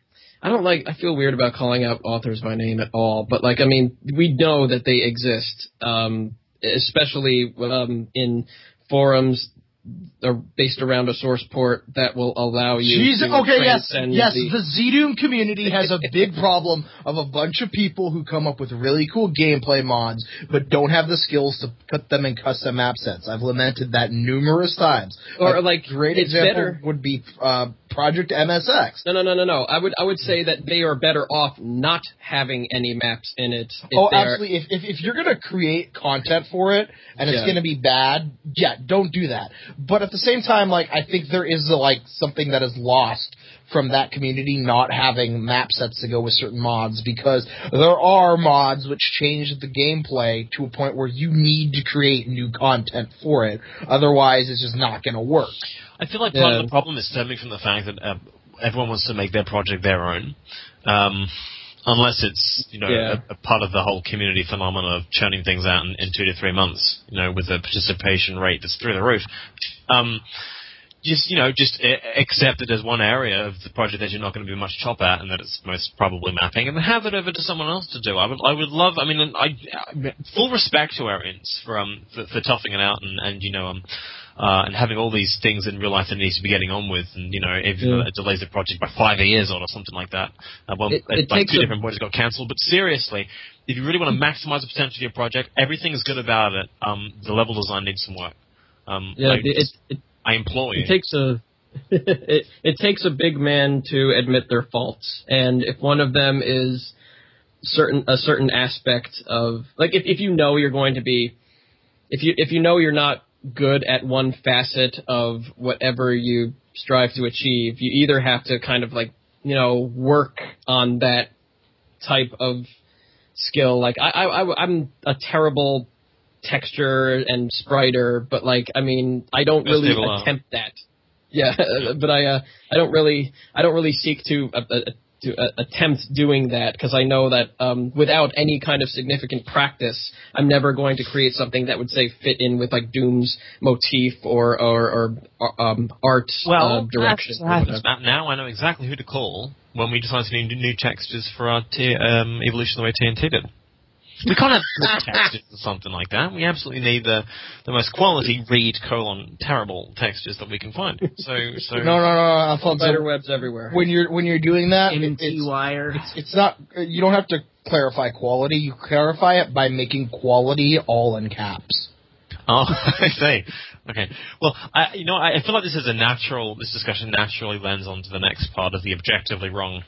I don't like. I feel weird about calling out authors by name at all, but like I mean, we know that they exist, um, especially um, in forums are based around a source port that will allow you Jesus, to okay, yes, transcend yes. the, The Z-Doom community has a big problem of a bunch of people who come up with really cool gameplay mods, but don't have the skills to put them in custom map sets. I've lamented that numerous times. Or, a like, great it's example better- would be uh, Project M S X. No, no, no, no, no. I would, I would say that they are better off not having any maps in it. If Oh, they're- absolutely. If, if if you're gonna create content for it and it's Yeah. gonna be bad, yeah, don't do that. But at the same time, like I think there is a, like something that is lost from that community not having map sets to go with certain mods, because there are mods which change the gameplay to a point where you need to create new content for it. Otherwise, it's just not gonna work. I feel like part Yeah. of the problem is stemming from the fact that uh, everyone wants to make their project their own, um, unless it's you know Yeah. a, a part of the whole community phenomenon of churning things out in, in two to three months, you know, with a participation rate that's through the roof. Um, just you know, just a- accept that there's one area of the project that you're not going to be much chop at, and that it's most probably mapping, and have it over to someone else to do. I would, I would love. I mean, I, I full respect to Arians for um for, for toughing it out and, and you know um. Uh, and having all these things in real life that he needs to be getting on with, and you know, if Yeah. it delays the project by five years or something like that. Uh, well, It- it like takes two a- different projects got cancelled. But seriously, if you really want to maximize the potential of your project, everything is good about it. Um, the level design needs some work. Um, yeah, I, it, it, it, I implore you. it takes a it, it takes a big man to admit their faults, and if one of them is certain a certain aspect of like if if you know you're going to be if you if you know you're not good at one facet of whatever you strive to achieve, you either have to kind of like you know work on that type of skill. Like I, I, I I'm a terrible texture and spriter, but like I mean I don't Best really people are. attempt that. Yeah, but I uh, I don't really I don't really seek to uh, uh, to uh, attempt doing that because I know that um, without any kind of significant practice, I'm never going to create something that would say fit in with like Doom's motif or or, or um, art well, uh, direction. that's or what happens, whatever. Matt. Now I know exactly who to call when we decide to do new textures for our t- um, evolution the way T N T did. We can't have good textures or something like that. We absolutely need the the most quality read colon terrible textures that we can find. So so No, no, no, Alfonso. Spider webs everywhere. When you're when you're doing that, M it, and T it's, wire. it's not. You don't have to clarify quality. You clarify it by making quality all in caps. Oh, I see. Okay. Well, I, you know, I, I feel like this is a natural. This discussion naturally lends onto the next part of the objectively wrong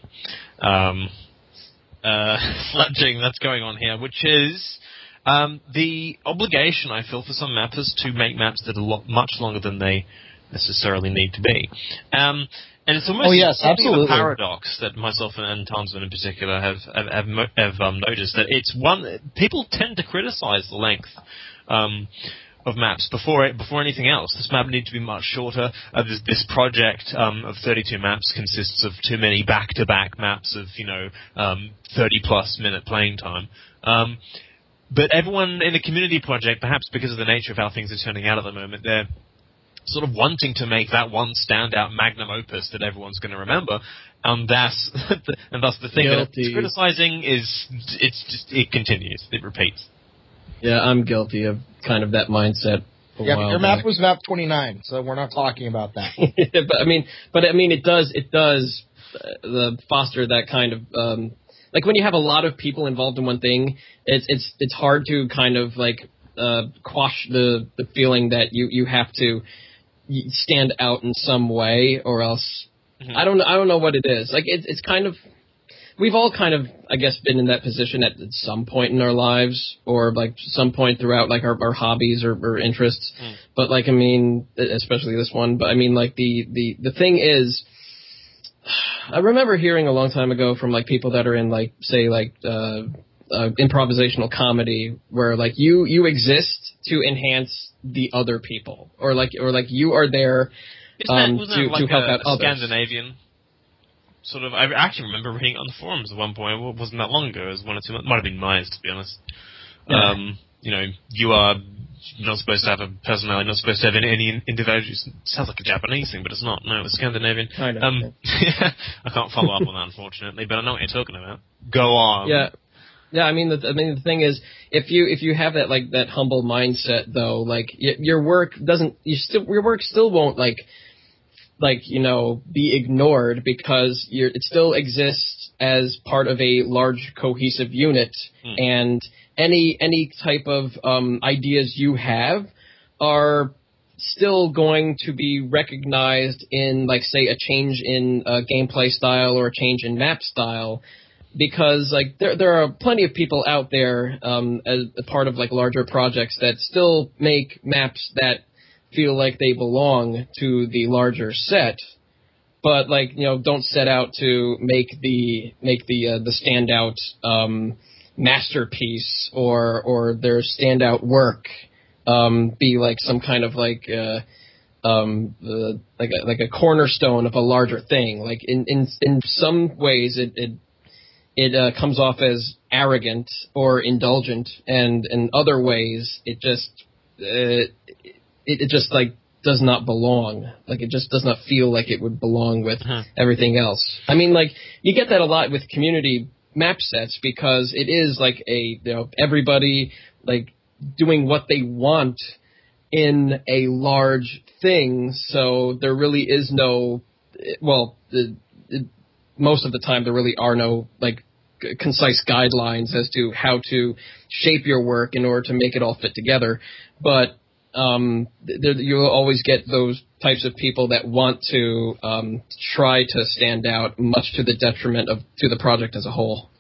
um, uh, sledging that's going on here, which is um, the obligation I feel for some mappers to make maps that are lo- much longer than they necessarily need to be. Um, and it's almost Oh, yes, something of a absolutely. paradox that myself and, and Townsend in particular have have, have, mo- have um, noticed that it's one people tend to criticize the length. Um, of maps before it, before anything else. This map needs to be much shorter. Uh, this, this project um, of thirty-two maps consists of too many back-to-back maps of you know um, thirty plus minute playing time. Um, but everyone in the community project, perhaps because of the nature of how things are turning out at the moment, they're sort of wanting to make that one standout magnum opus that everyone's going to remember. And thus, and thus the thing that Guilty. it's criticizing is it's just it continues, it repeats. Yeah, I'm guilty of kind of that mindset. a Yeah, but while your map back. was map twenty-nine, so we're not talking about that. but I mean, but I mean, it does it does uh, the foster that kind of um, like when you have a lot of people involved in one thing, it's it's it's hard to kind of like uh, quash the the feeling that you you have to stand out in some way, or else Mhm. I don't I don't know what it is. Like it's it's kind of. We've all kind of, I guess, been in that position at some point in our lives, or like some point throughout, like our, our hobbies or, or interests. Mm. But like, I mean, especially this one. But I mean, like the the the thing is, I remember hearing a long time ago from like people that are in like, say, like uh, uh, improvisational comedy where like you you exist to enhance the other people, or like or like you are there Isn't um, that, wasn't to that like to help a, out a others. Scandinavian sort of? I actually remember reading it on the forums at one point. It wasn't that long ago. It was one or two months. Might have been Myers, to be honest. Yeah. Um, you know, you are not supposed to have a personality, not supposed to have any, any individual. It sounds like a Japanese thing, but it's not. No, it's Scandinavian. I know. Um, yeah. I can't follow up on that, unfortunately, but I know what you're talking about. Go on. Yeah. Yeah, I mean, the, I mean, the thing is, if you if you have that like that humble mindset, though, like y- your work doesn't, you still your work still won't like, like you know, be ignored because you're it still exists as part of a large cohesive unit, Hmm. and any any type of um, ideas you have are still going to be recognized in, like, say, a change in uh, gameplay style or a change in map style. Because like there there are plenty of people out there um, as a part of like larger projects that still make maps that feel like they belong to the larger set, but like you know don't set out to make the make the uh, the standout um, masterpiece or or their standout work um, be like some kind of like uh, um, uh, like a, like a cornerstone of a larger thing. Like in in in some ways it. it It uh, comes off as arrogant or indulgent, and in other ways, it just uh, it, it just like does not belong. Like it just does not feel like it would belong with Uh-huh. everything else. I mean, like you get that a lot with community map sets because it is like a you know everybody like doing what they want in a large thing. So there really is no well. The, it, most of the time, there really are no like c- concise guidelines as to how to shape your work in order to make it all fit together. But um, th- there, you'll always get those types of people that want to um, try to stand out, much to the detriment of to the project as a whole.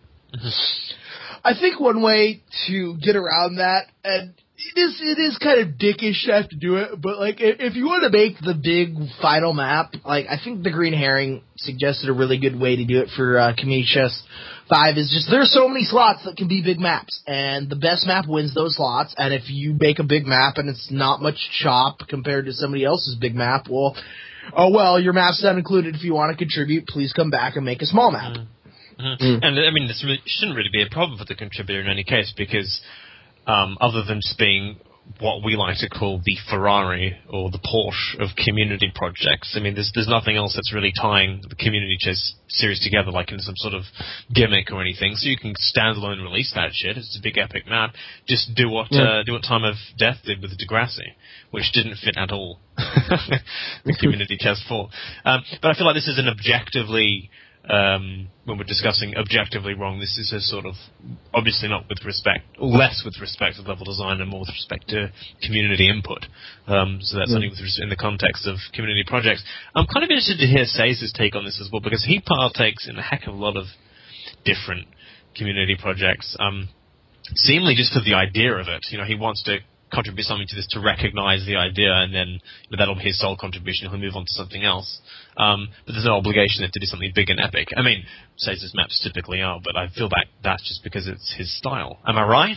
I think one way to get around that, and it is it is kind of dickish to have to do it, but like if, if you want to make the big final map, like I think the Green Herring suggested a really good way to do it for uh, Community Chest five is just there's so many slots that can be big maps, and the best map wins those slots. And if you make a big map and it's not much chop compared to somebody else's big map, well, oh well, your map's not included. If you want to contribute, please come back and make a small map. Mm. Mm. And I mean, this really, shouldn't really be a problem for the contributor in any case, because um, other than just being what we like to call the Ferrari or the Porsche of community projects, I mean, there's there's nothing else that's really tying the Community Chess series together, like in some sort of gimmick or anything. So you can standalone release that shit. It's a big epic map. Just do what Yeah. uh, do what Time of Death did with Degrassi, which didn't fit at all. The Community Chess four. Um, but I feel like this is an objectively. Um, when we're discussing objectively wrong, this is a sort of, obviously not with respect, less with respect to level design and more with respect to community input. Um, so that's Mm. only with res- in the context of community projects. I'm kind of interested to hear Say's take on this as well, because he partakes in a heck of a lot of different community projects, um, seemingly just for the idea of it. You know, he wants to contribute something to this to recognize the idea, and then you know, that'll be his sole contribution. He'll move on to something else. Um, but there's no obligation to do something big and epic. I mean, Caesar's maps typically are, but I feel that that's just because it's his style. Am I right?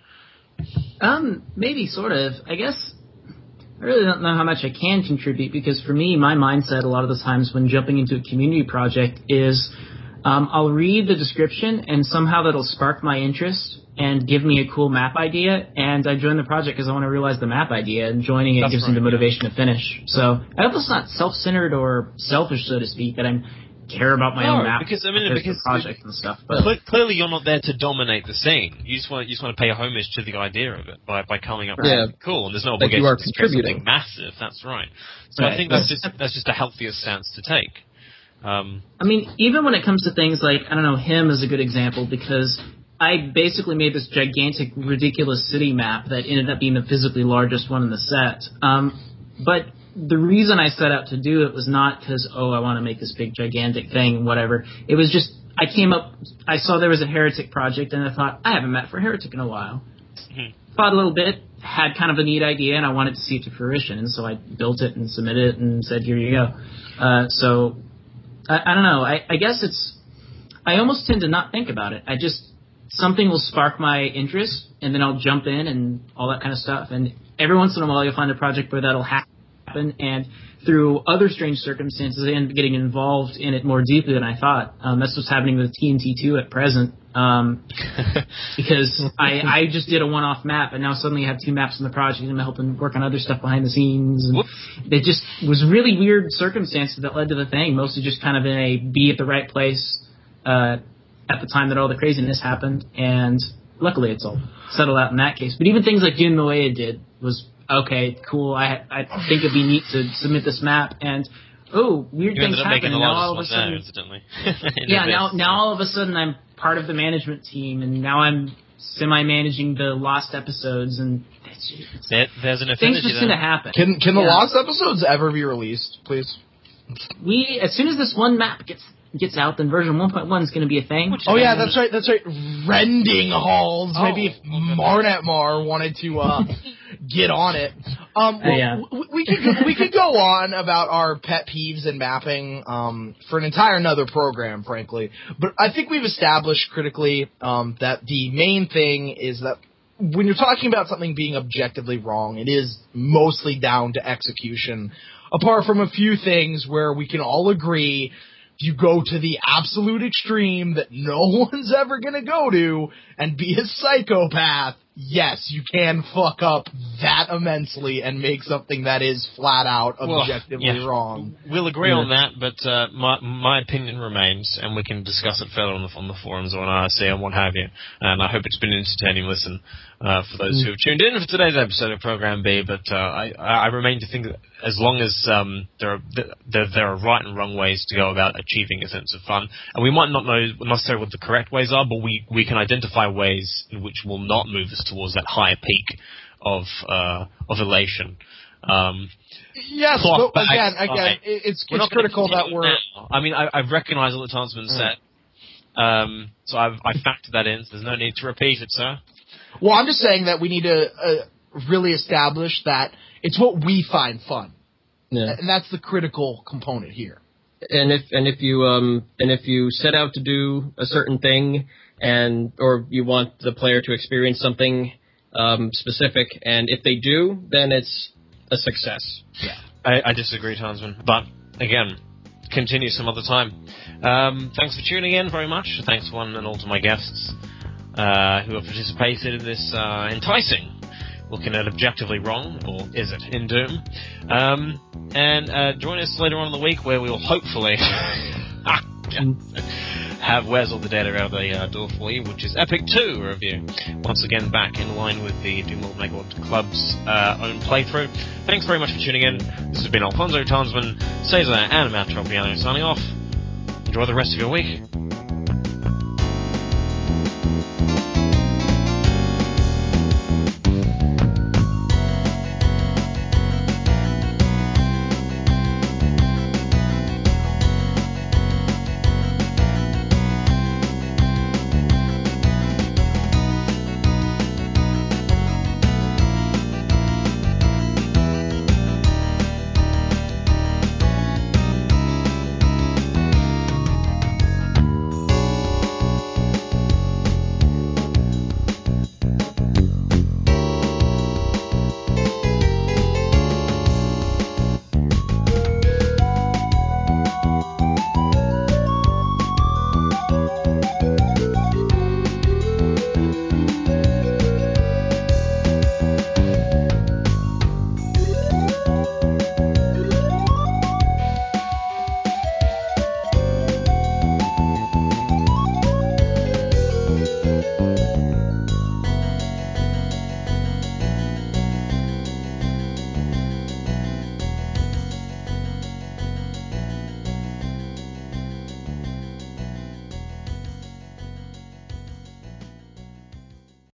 Um, maybe sort of. I guess I really don't know how much I can contribute, because for me, my mindset a lot of the times when jumping into a community project is um, I'll read the description and somehow that'll spark my interest and give me a cool map idea, and I join the project because I want to realize the map idea, and joining it That's gives right, me the yeah. motivation to finish. So I hope it's not self-centered or selfish, so to speak, that I care about my No, own map because, I mean, compared to because the project and stuff. But Cle- clearly, you're not there to dominate the scene. You just want you just want to pay homage to the idea of it by by coming up with Yeah. something cool, and there's no Like you obligation are to create something contributing. massive. That's right. So I Right. think that's just that's just a healthier stance to take. Um, I mean, even when it comes to things like, I don't know, Him is a good example, because I basically made this gigantic, ridiculous city map that ended up being the physically largest one in the set. Um, but the reason I set out to do it was not because, oh, I want to make this big, gigantic thing, whatever. It was just, I came up, I saw there was a Heretic project, and I thought, I haven't met for Heretic in a while. Mhm. Thought a little bit, had kind of a neat idea, and I wanted to see it to fruition, and so I built it and submitted it and said, here you go. Uh, so, I, I don't know, I, I guess it's, I almost tend to not think about it. I just something will spark my interest, and then I'll jump in and all that kind of stuff. And every once in a while, you'll find a project where that'll happen, and through other strange circumstances, I end up getting involved in it more deeply than I thought. Um, that's what's happening with T N T two at present. Um, because I, I just did a one-off map, and now suddenly I have two maps in the project, and I'm helping work on other stuff behind the scenes. And it just was really weird circumstances that led to the thing, mostly just kind of in a be at the right place uh, at the time that all the craziness happened, and luckily it's all settled out in that case. But even things like doing the way it did was, okay, cool, I I think it'd be neat to submit this map, and oh, weird you things ended up happen, making the and now largest all of a one sudden... there, incidentally. yeah, now, now all of a sudden I'm part of the management team, and now I'm semi-managing the Lost episodes, and it's, it's, there, there's an affinity things just there. seem to happen. Can can the Yeah. Lost episodes ever be released, please? We, as soon as this one map gets gets out, then version one point one is going to be a thing. Oh yeah, that's right, that's right. Rending halls. Oh, Maybe if okay. Marnetmar wanted to uh, get on it. Um, well, Uh, yeah. we, we could we could go on about our pet peeves in mapping um, for an entire another program, frankly. But I think we've established critically um, that the main thing is that when you're talking about something being objectively wrong, it is mostly down to execution. Apart from a few things where we can all agree, if you go to the absolute extreme that no one's ever going to go to and be a psychopath, yes, you can fuck up that immensely and make something that is flat out objectively well, yeah. wrong. We'll agree Yeah. on that, but uh, my my opinion remains, and we can discuss it further on the on the forums or on I R C and what have you. And I hope it's been an entertaining listen uh, for those who have tuned in for today's episode of Program B. But uh, I I remain to think that as long as um, there are there, there are right and wrong ways to go about achieving a sense of fun, and we might not know necessarily what the correct ways are, but we we can identify ways in which will not move us towards that higher peak of uh, of elation. Um, Yes, Well, but but again, I- again, I- it- it's we're it's not gonna critical that continue we're. now. I mean, I, I recognise all the times been said, um, so I've I factored that in. So there's no need to repeat it, sir. Well, I'm just saying that we need to uh, really establish that it's what we find fun, Yeah. and that's the critical component here. And if and if you um and if you set out to do a certain thing, and or you want the player to experience something um, specific, and if they do, then it's a success. Yeah. I, I disagree, Townsman. But again, continue some other time. Um, thanks for tuning in very much. Thanks one and all to my guests uh, who have participated in this uh, enticing, looking at objectively wrong, or is it, in Doom. Um, and uh, join us later on in the week where we will hopefully have Where's All the Data out of the uh, door for you, which is Epic two review. Once again, back in line with the Doom World Megawatt Club's uh, own playthrough. Thanks very much for tuning in. This has been Alfonso Townsman, Cesar, and Matt Tropiano signing off. Enjoy the rest of your week.